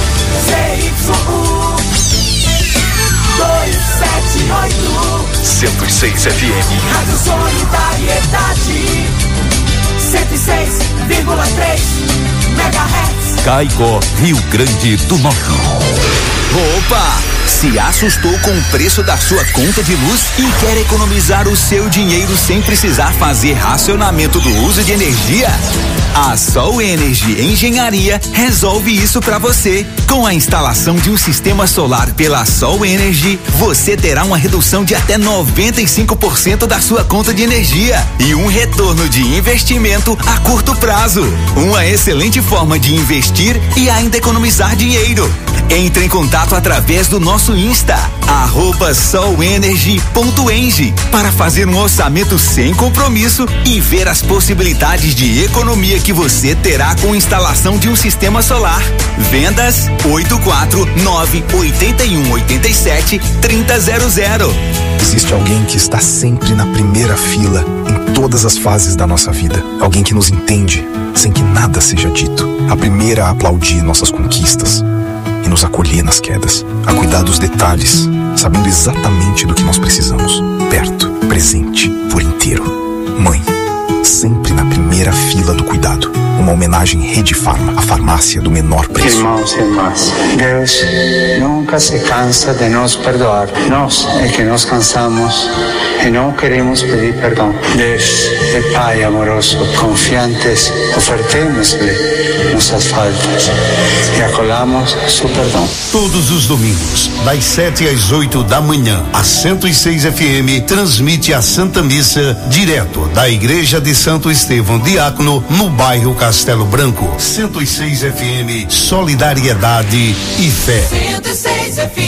Z Y U dois sete oito cento e seis F M. Rádio Solidariedade cento e seis vírgula três megahertz. Caicó, Rio Grande do Norte. Opa! Se assustou com o preço da sua conta de luz e quer economizar o seu dinheiro sem precisar fazer racionamento do uso de energia? A Sol Energy Engenharia resolve isso para você. Com a instalação de um sistema solar pela Sol Energy, você terá uma redução de até noventa e cinco por cento da sua conta de energia e um retorno de investimento a curto prazo. Uma excelente forma de investir e ainda economizar dinheiro. Entre em contato através do nosso Insta, arroba solenergy ponto eng, para fazer um orçamento sem compromisso e ver as possibilidades de economia que você terá com instalação de um sistema solar. Vendas oito quatro nove oito um oito sete três zero zero. Existe alguém que está sempre na primeira fila em todas as fases da nossa vida. Alguém que nos entende sem que nada seja dito. A primeira a aplaudir nossas conquistas e nos acolher nas quedas, a cuidar dos detalhes, sabendo exatamente do que nós precisamos. Perto, presente, por inteiro. Mãe, sempre na primeira fila do cuidado. Uma homenagem Rede Farma, a farmácia do menor preço. Irmãos e irmãs, Deus nunca se cansa de nos perdoar. Nós é que nos cansamos e não queremos pedir perdão. Deus é Pai amoroso, confiantes, ofertemos-lhe nossas faltas e acolhamos seu perdão. Todos os domingos, das sete às oito da manhã, a cento e seis F M transmite a Santa Missa direto da Igreja de Santo Estevão Diácono, no bairro Castelo Branco. cento e seis F M, solidariedade e fé. cento e seis F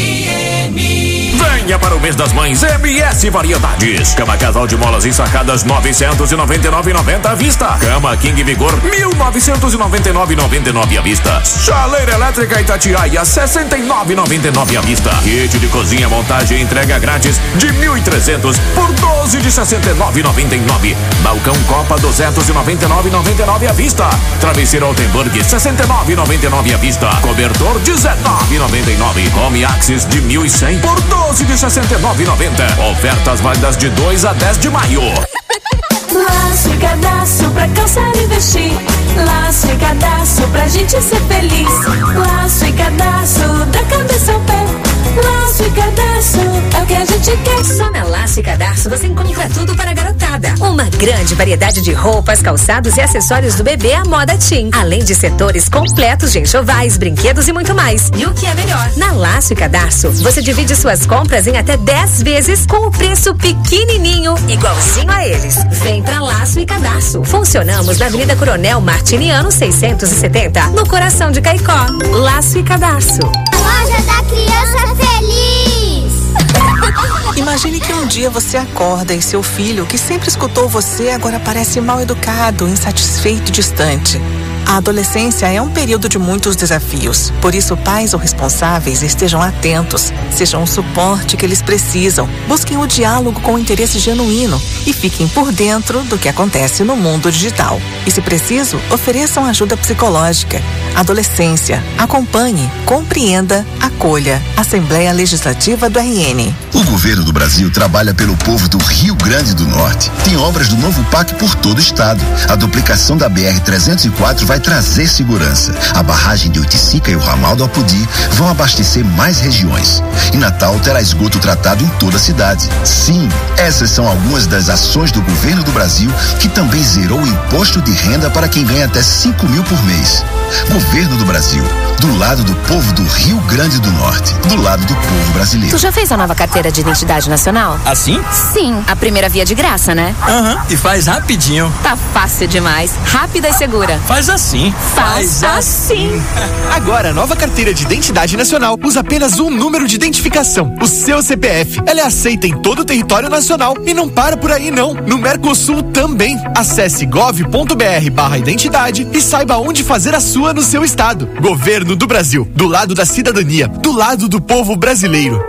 M. Venha para o mês das mães M S Variedades. Cama casal de molas ensacadas novecentos e noventa e nove e noventa à vista. Cama King Vigor mil novecentos e noventa e nove e noventa e nove à vista. Chaleira elétrica Itatiaia sessenta e nove e noventa e nove à vista. Kit de cozinha montagem e entrega grátis de mil e trezentos por doze de sessenta e nove e noventa e nove. Balcão Copa duzentos e noventa e nove e noventa e nove à vista. Travesseiro Altenburg sessenta e nove e noventa e nove à vista. Cobertor dezenove e noventa e nove. Home Axis de mil e cem por doze de sessenta e nove e noventa. Ofertas válidas de dois a dez de maio. Laço e cadastro pra calçar e vestir. Laço e cadastro pra gente ser feliz. Laço e cadastro da cabeça ao pé. Laço e cadastro é o que a gente quer. Só na Laço e Cadastro você encontra tudo para a garotada. Uma grande variedade de roupas, calçados e acessórios do bebê à moda teen. Além de setores completos de enxovais, brinquedos e muito mais. E o que é melhor? Na Laço e Cadastro você divide suas compras em até dez vezes com o preço pequenininho, igualzinho a eles. Vem pra Laço e Cadastro. Funcionamos na Avenida Coronel Martiniano seiscentos e setenta, no coração de Caicó. Laço e Cadastro. Loja da Criança Feliz. Imagine que um dia você acorda e seu filho, que sempre escutou você, agora parece mal educado, insatisfeito e distante. A adolescência é um período de muitos desafios. Por isso, pais ou responsáveis estejam atentos, sejam o suporte que eles precisam, busquem o diálogo com interesse genuíno e fiquem por dentro do que acontece no mundo digital. E, se preciso, ofereçam ajuda psicológica. Adolescência, acompanhe, compreenda, acolha. Assembleia Legislativa do R N. O governo do Brasil trabalha pelo povo do Rio Grande do Norte. Tem obras do novo P A C por todo o estado. A duplicação da B R trezentos e quatro vai trazer segurança. A barragem de Oiticica e o ramal do Apodi vão abastecer mais regiões. E Natal terá esgoto tratado em toda a cidade. Sim, essas são algumas das ações do governo do Brasil, que também zerou o imposto de renda para quem ganha até cinco mil por mês. Governo do Brasil, do lado do povo do Rio Grande do Norte, do lado do povo brasileiro. Tu já fez a nova carteira de identidade nacional? Assim? Sim, a primeira via de graça, né? Aham, uhum. E faz rapidinho. Tá fácil demais, rápida e segura. Faz assim. Faz, faz assim. Agora, a nova carteira de identidade nacional usa apenas um número de identificação, o seu C P F. Ela é aceita em todo o território nacional e não para por aí não. No Mercosul também. Acesse gov ponto br barra identidade e saiba onde fazer a sua no seu estado. Governo do Brasil, do lado da cidadania, do lado do povo brasileiro.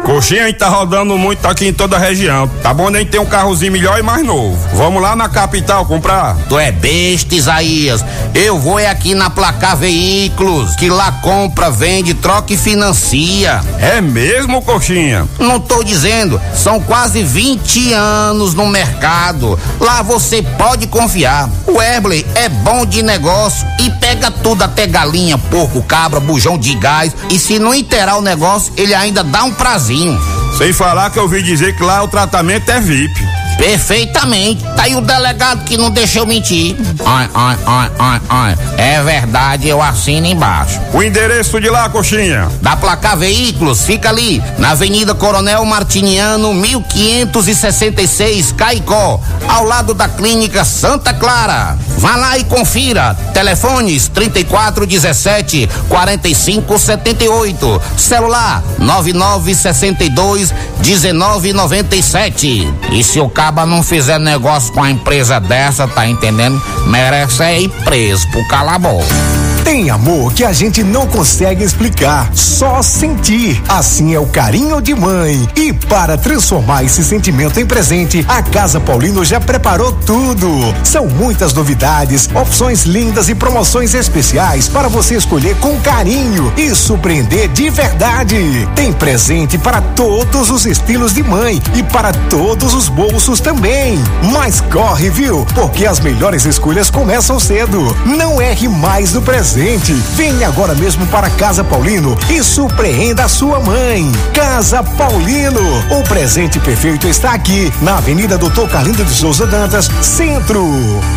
Coxinha, a gente tá rodando muito aqui em toda a região. Tá bom, a gente tem um carrozinho melhor e mais novo. Vamos lá na capital comprar. Tu é besta, Isaías. Eu vou é aqui na Placar Veículos, que lá compra, vende, troca e financia. É mesmo, Coxinha? Não tô dizendo, são quase vinte anos no mercado. Lá você pode confiar. O Erbley é bom de negócio e pega tudo, até galinha, porco, cabra, bujão de gás. E se não inteirar o negócio, ele ainda dá um prazer. Sem falar que eu ouvi dizer que lá o tratamento é V I P. Perfeitamente. Tá aí o delegado que não deixou mentir. Ai, ai, ai, ai, ai. É verdade, eu assino embaixo. O endereço de lá, Coxinha? Da Placar Veículos, fica ali, na Avenida Coronel Martiniano, mil quinhentos e sessenta e seis, Caicó, ao lado da Clínica Santa Clara. Vá lá e confira. Telefones trinta e quatro dezessete, quarenta e cinco setenta e oito. Celular nove nove sessenta e dois, dezenove noventa e sete. E se o caba não fizer negócio com a empresa dessa, tá entendendo? Merece é ir preso por calar a boca. Tem amor que a gente não consegue explicar, só sentir. Assim é o carinho de mãe. E para transformar esse sentimento em presente, a Casa Paulino já preparou tudo. São muitas novidades, opções lindas e promoções especiais para você escolher com carinho e surpreender de verdade. Tem presente para todos os estilos de mãe e para todos os bolsos também. Mas corre, viu? Porque as melhores escolhas começam cedo. Não erre mais no presente. Venha agora mesmo para Casa Paulino e surpreenda a sua mãe. Casa Paulino, o presente perfeito está aqui na Avenida Doutor Carlindo de Souza Dantas, Centro.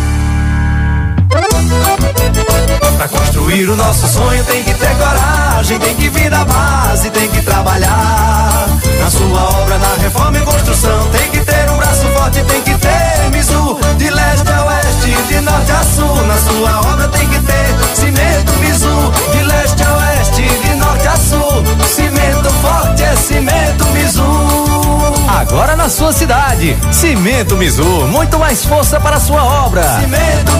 Pra construir o nosso sonho tem que ter coragem, tem que vir da base, tem que trabalhar. Na sua obra, na reforma e construção, tem que ter um braço forte, tem que ter Mizu. De leste a oeste, de norte a sul, na sua obra tem que ter cimento Mizu. De leste a oeste, de norte a sul, cimento forte é cimento Mizu. Agora na sua cidade, Cimento Mizu, muito mais força para a sua obra. Cimento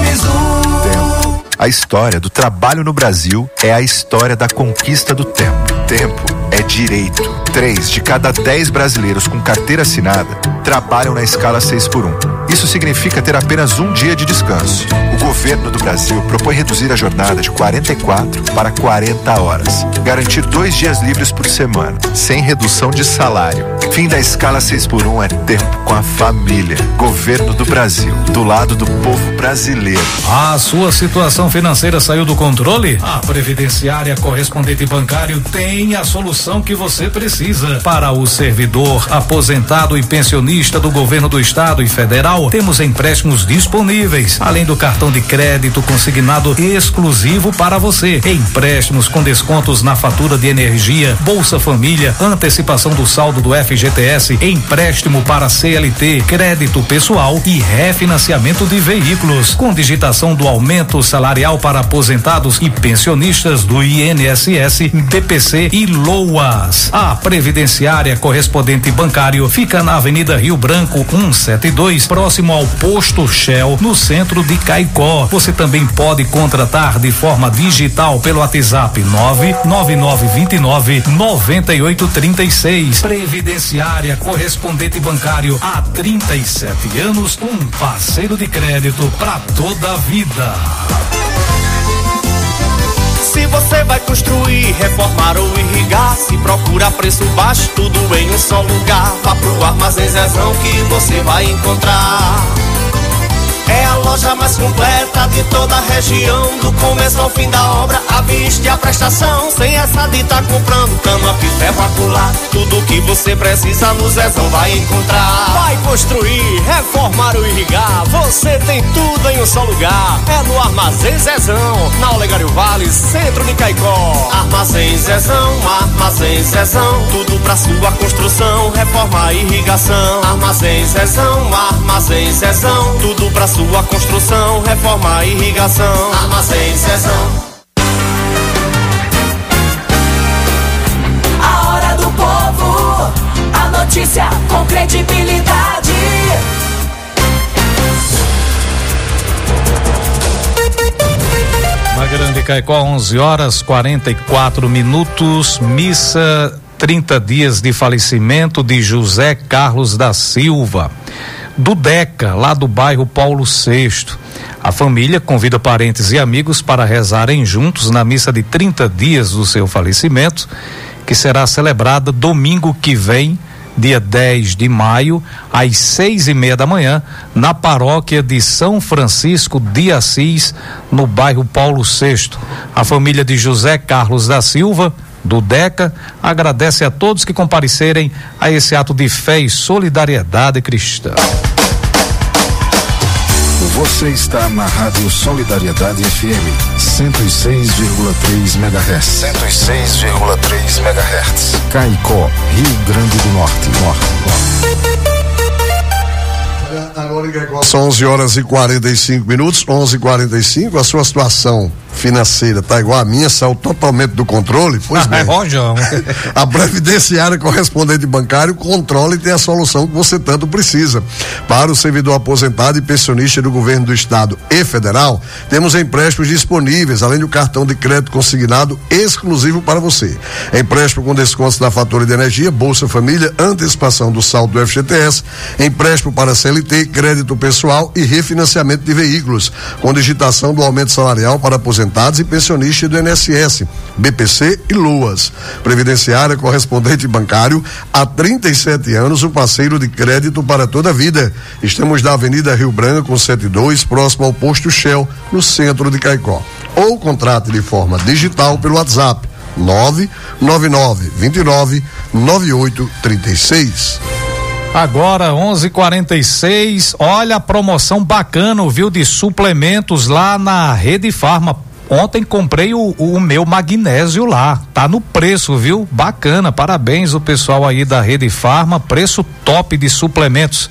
Mizu. A história do trabalho no Brasil é a história da conquista do tempo. Tempo é direito. Três de cada dez brasileiros com carteira assinada trabalham na escala seis por um. Isso significa ter apenas um dia de descanso. O governo do Brasil propõe reduzir a jornada de quarenta e quatro para quarenta horas. Garantir dois dias livres por semana, sem redução de salário. Fim da escala seis por um é tempo com a família. Governo do Brasil, do lado do povo brasileiro. A sua situação financeira saiu do controle? A Previdenciária Correspondente Bancário tem a solução que você precisa. Para o servidor, aposentado e pensionista do governo do estado e federal, temos empréstimos disponíveis, além do cartão de crédito consignado exclusivo para você. Empréstimos com descontos na fatura de energia, Bolsa Família, antecipação do saldo do F G T S, empréstimo para C L T, crédito pessoal e refinanciamento de veículos, com digitação do aumento salarial para aposentados e pensionistas do I N S S, B P C e LOAS. A Previdenciária Correspondente Bancário fica na Avenida Rio Branco cento e setenta e dois, próximo ao posto Shell, no centro de Caicó. Você também pode contratar de forma digital pelo WhatsApp nove nove nove dois nove nove oito três seis. Previdenciária Correspondente Bancário, há trinta e sete anos, um parceiro de crédito para toda a vida. Se você vai construir, reformar ou irrigar, se procura preço baixo, tudo em um só lugar. Vá pro Armazém Zezão que você vai encontrar. É a loja mais completa de toda a região, do começo ao fim da obra, a vista e a prestação. Sem essa de tá comprando cama, piso, ferro, acolá. Tudo que você precisa no Zezão vai encontrar. Vai construir, reformar ou irrigar, você tem tudo em um só lugar. É no Armazém Zezão, na Olegário Vale, centro de Caicó. Armazém Zezão, Armazém Zezão, tudo pra sua construção, reforma e irrigação. Armazém Zezão, Armazém Zezão, tudo pra sua Sua construção, reforma e irrigação. Armazém Zezão. A hora do povo, a notícia com credibilidade. Na Grande Caicó, onze horas quarenta e quatro minutos, missa trinta dias de falecimento de José Carlos da Silva, do Deca, lá do bairro Paulo sexto. A família convida parentes e amigos para rezarem juntos na missa de trinta dias do seu falecimento, que será celebrada domingo que vem, dia dez de maio, às seis e meia da manhã, na paróquia de São Francisco de Assis, no bairro Paulo sexto. A família de José Carlos da Silva, do Deca, agradece a todos que comparecerem a esse ato de fé e solidariedade cristã. Você está na Rádio Solidariedade F M, cento e seis vírgula três megahertz. cento e seis vírgula três megahertz. Caicó, Rio Grande do Norte. Norte, Norte. Agora em Caicó são onze horas e quarenta e cinco minutos, onze e quarenta e cinco. A sua situação financeira tá igual a minha, saiu totalmente do controle? Pois bem. A Previdenciária Correspondente Bancário controla e tem a solução que você tanto precisa. Para o servidor aposentado e pensionista do governo do estado e federal, temos empréstimos disponíveis, além do cartão de crédito consignado exclusivo para você. Empréstimo com descontos na fatura de energia, Bolsa Família, antecipação do saldo do F G T S, empréstimo para C L T, crédito pessoal e refinanciamento de veículos, com digitação do aumento salarial para aposentados e pensionistas do I N S S, B P C e Luas. Previdenciária Correspondente Bancário, há trinta e sete anos, o parceiro de crédito para toda a vida. Estamos na Avenida Rio Branco, cento e dois, próximo ao posto Shell, no centro de Caicó. Ou contrate de forma digital pelo WhatsApp nove nove nove, dois nove, nove oito três seis. Agora onze e quarenta e seis, olha a promoção bacana, viu, de suplementos lá na Rede Farma. Ontem comprei o, o meu magnésio lá, tá no preço, viu? Bacana, parabéns o pessoal aí da Rede Farma, preço top de suplementos.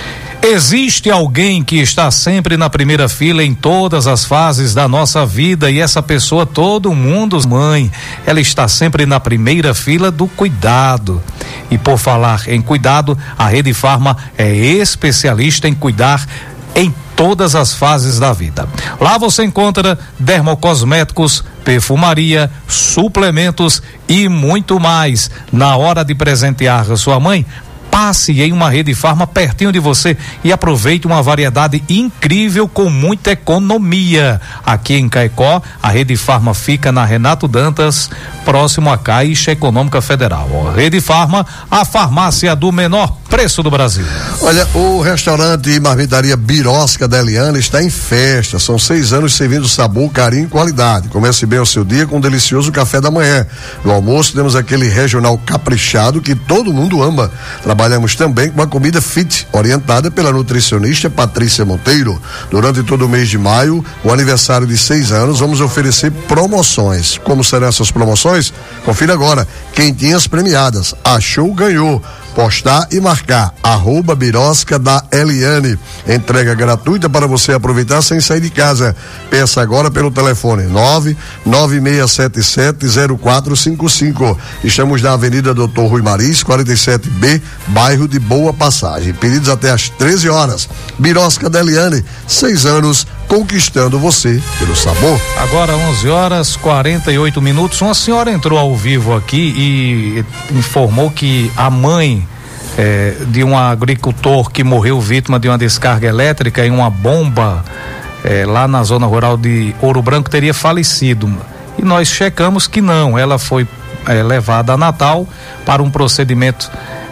Existe alguém que está sempre na primeira fila em todas as fases da nossa vida, e essa pessoa todo mundo, mãe, ela está sempre na primeira fila do cuidado. E por falar em cuidado, a Rede Farma é especialista em cuidar em todas as fases da vida. Lá você encontra dermocosméticos, perfumaria, suplementos e muito mais. Na hora de presentear a sua mãe, passe em uma Rede Farma pertinho de você e aproveite uma variedade incrível com muita economia. Aqui em Caicó, a Rede Farma fica na Renato Dantas, próximo à Caixa Econômica Federal. A Rede Farma, a farmácia do menor preço do Brasil. Olha, o restaurante e marmitaria Birosca da Eliane está em festa. São seis anos servindo sabor, carinho e qualidade. Comece bem o seu dia com um delicioso café da manhã. No almoço temos aquele regional caprichado que todo mundo ama. Trabalhamos também com uma comida fit, orientada pela nutricionista Patrícia Monteiro. Durante todo o mês de maio, o aniversário de seis anos, vamos oferecer promoções. Como serão essas promoções? Confira agora. Quentinhas premiadas. Achou, ganhou. Postar e marcar, arroba Birosca da Eliane. Entrega gratuita para você aproveitar sem sair de casa. Peça agora pelo telefone nove nove seis sete sete zero quatro cinco cinco. Estamos na Avenida Doutor Rui Maris, quarenta e sete B, bairro de Boa Passagem. Pedidos até às treze horas. Birosca da Eliane, seis anos conquistando você pelo sabor. Agora onze horas quarenta e oito minutos. Uma senhora entrou ao vivo aqui e informou que a mãe é, de um agricultor que morreu vítima de uma descarga elétrica em uma bomba é, lá na zona rural de Ouro Branco teria falecido. E nós checamos que não, ela foi é, levada a Natal para um procedimento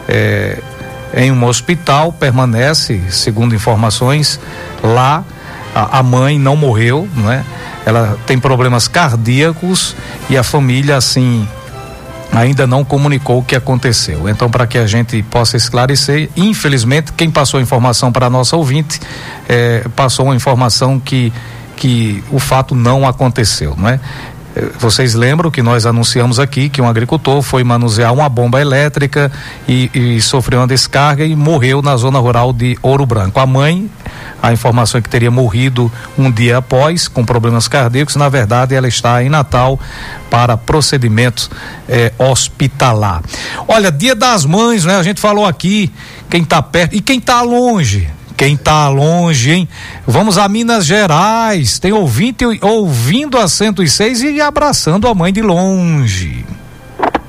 é, em um hospital, permanece, segundo informações, lá. A, a mãe não morreu, não é? Ela tem problemas cardíacos e a família, assim, ainda não comunicou o que aconteceu. Então, para que a gente possa esclarecer, infelizmente, quem passou a informação para a nossa ouvinte, eh, passou uma informação que, que o fato não aconteceu, não é? Vocês lembram que nós anunciamos aqui que um agricultor foi manusear uma bomba elétrica e, e sofreu uma descarga e morreu na zona rural de Ouro Branco. A mãe, a informação é que teria morrido um dia após, com problemas cardíacos. Na verdade, ela está em Natal para procedimento eh, hospitalar. Olha, Dia das Mães, né? A gente falou aqui, quem está perto e quem está longe. Quem tá longe, hein? Vamos a Minas Gerais. Tem ouvinte ouvindo a cento e seis e abraçando a mãe de longe.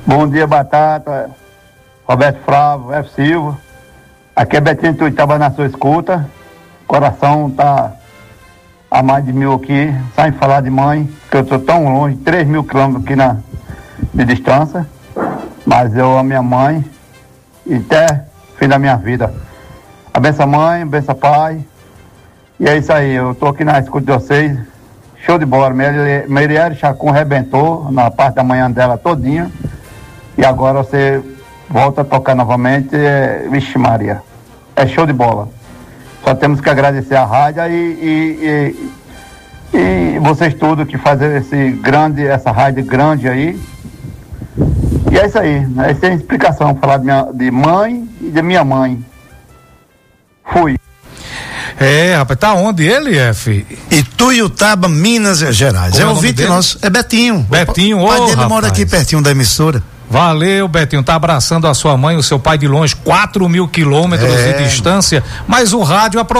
Bom dia, Batata, Roberto Flávio, F. Silva. Aqui é Betinho Tuitaba na sua escuta. Coração tá a mais de mil aqui, sem falar de mãe, que eu estou tão longe, três mil quilômetros aqui na, de distância. Mas eu amo minha mãe e até o fim da minha vida. Abençoa mãe, abençoa pai. E é isso aí, eu tô aqui na escuta de vocês. Show de bola. Meirelle Chacun arrebentou na parte da manhã dela todinha. E agora você volta a tocar novamente. É, vixe Maria. É show de bola. Só temos que agradecer a rádio e, e, e, e vocês todos que fazem esse grande, essa rádio grande aí. E é isso aí. Essa é a explicação. Falar de, minha, de mãe e de minha mãe. Fui. É, rapaz, tá onde ele, F? Ituiutaba, Minas Gerais. É, é ouvinte nosso, é Betinho. Betinho, ô, o pai dele rapaz. mora aqui pertinho da emissora. Valeu, Betinho, tá abraçando a sua mãe, o seu pai de longe, quatro mil quilômetros é. de distância, mas o rádio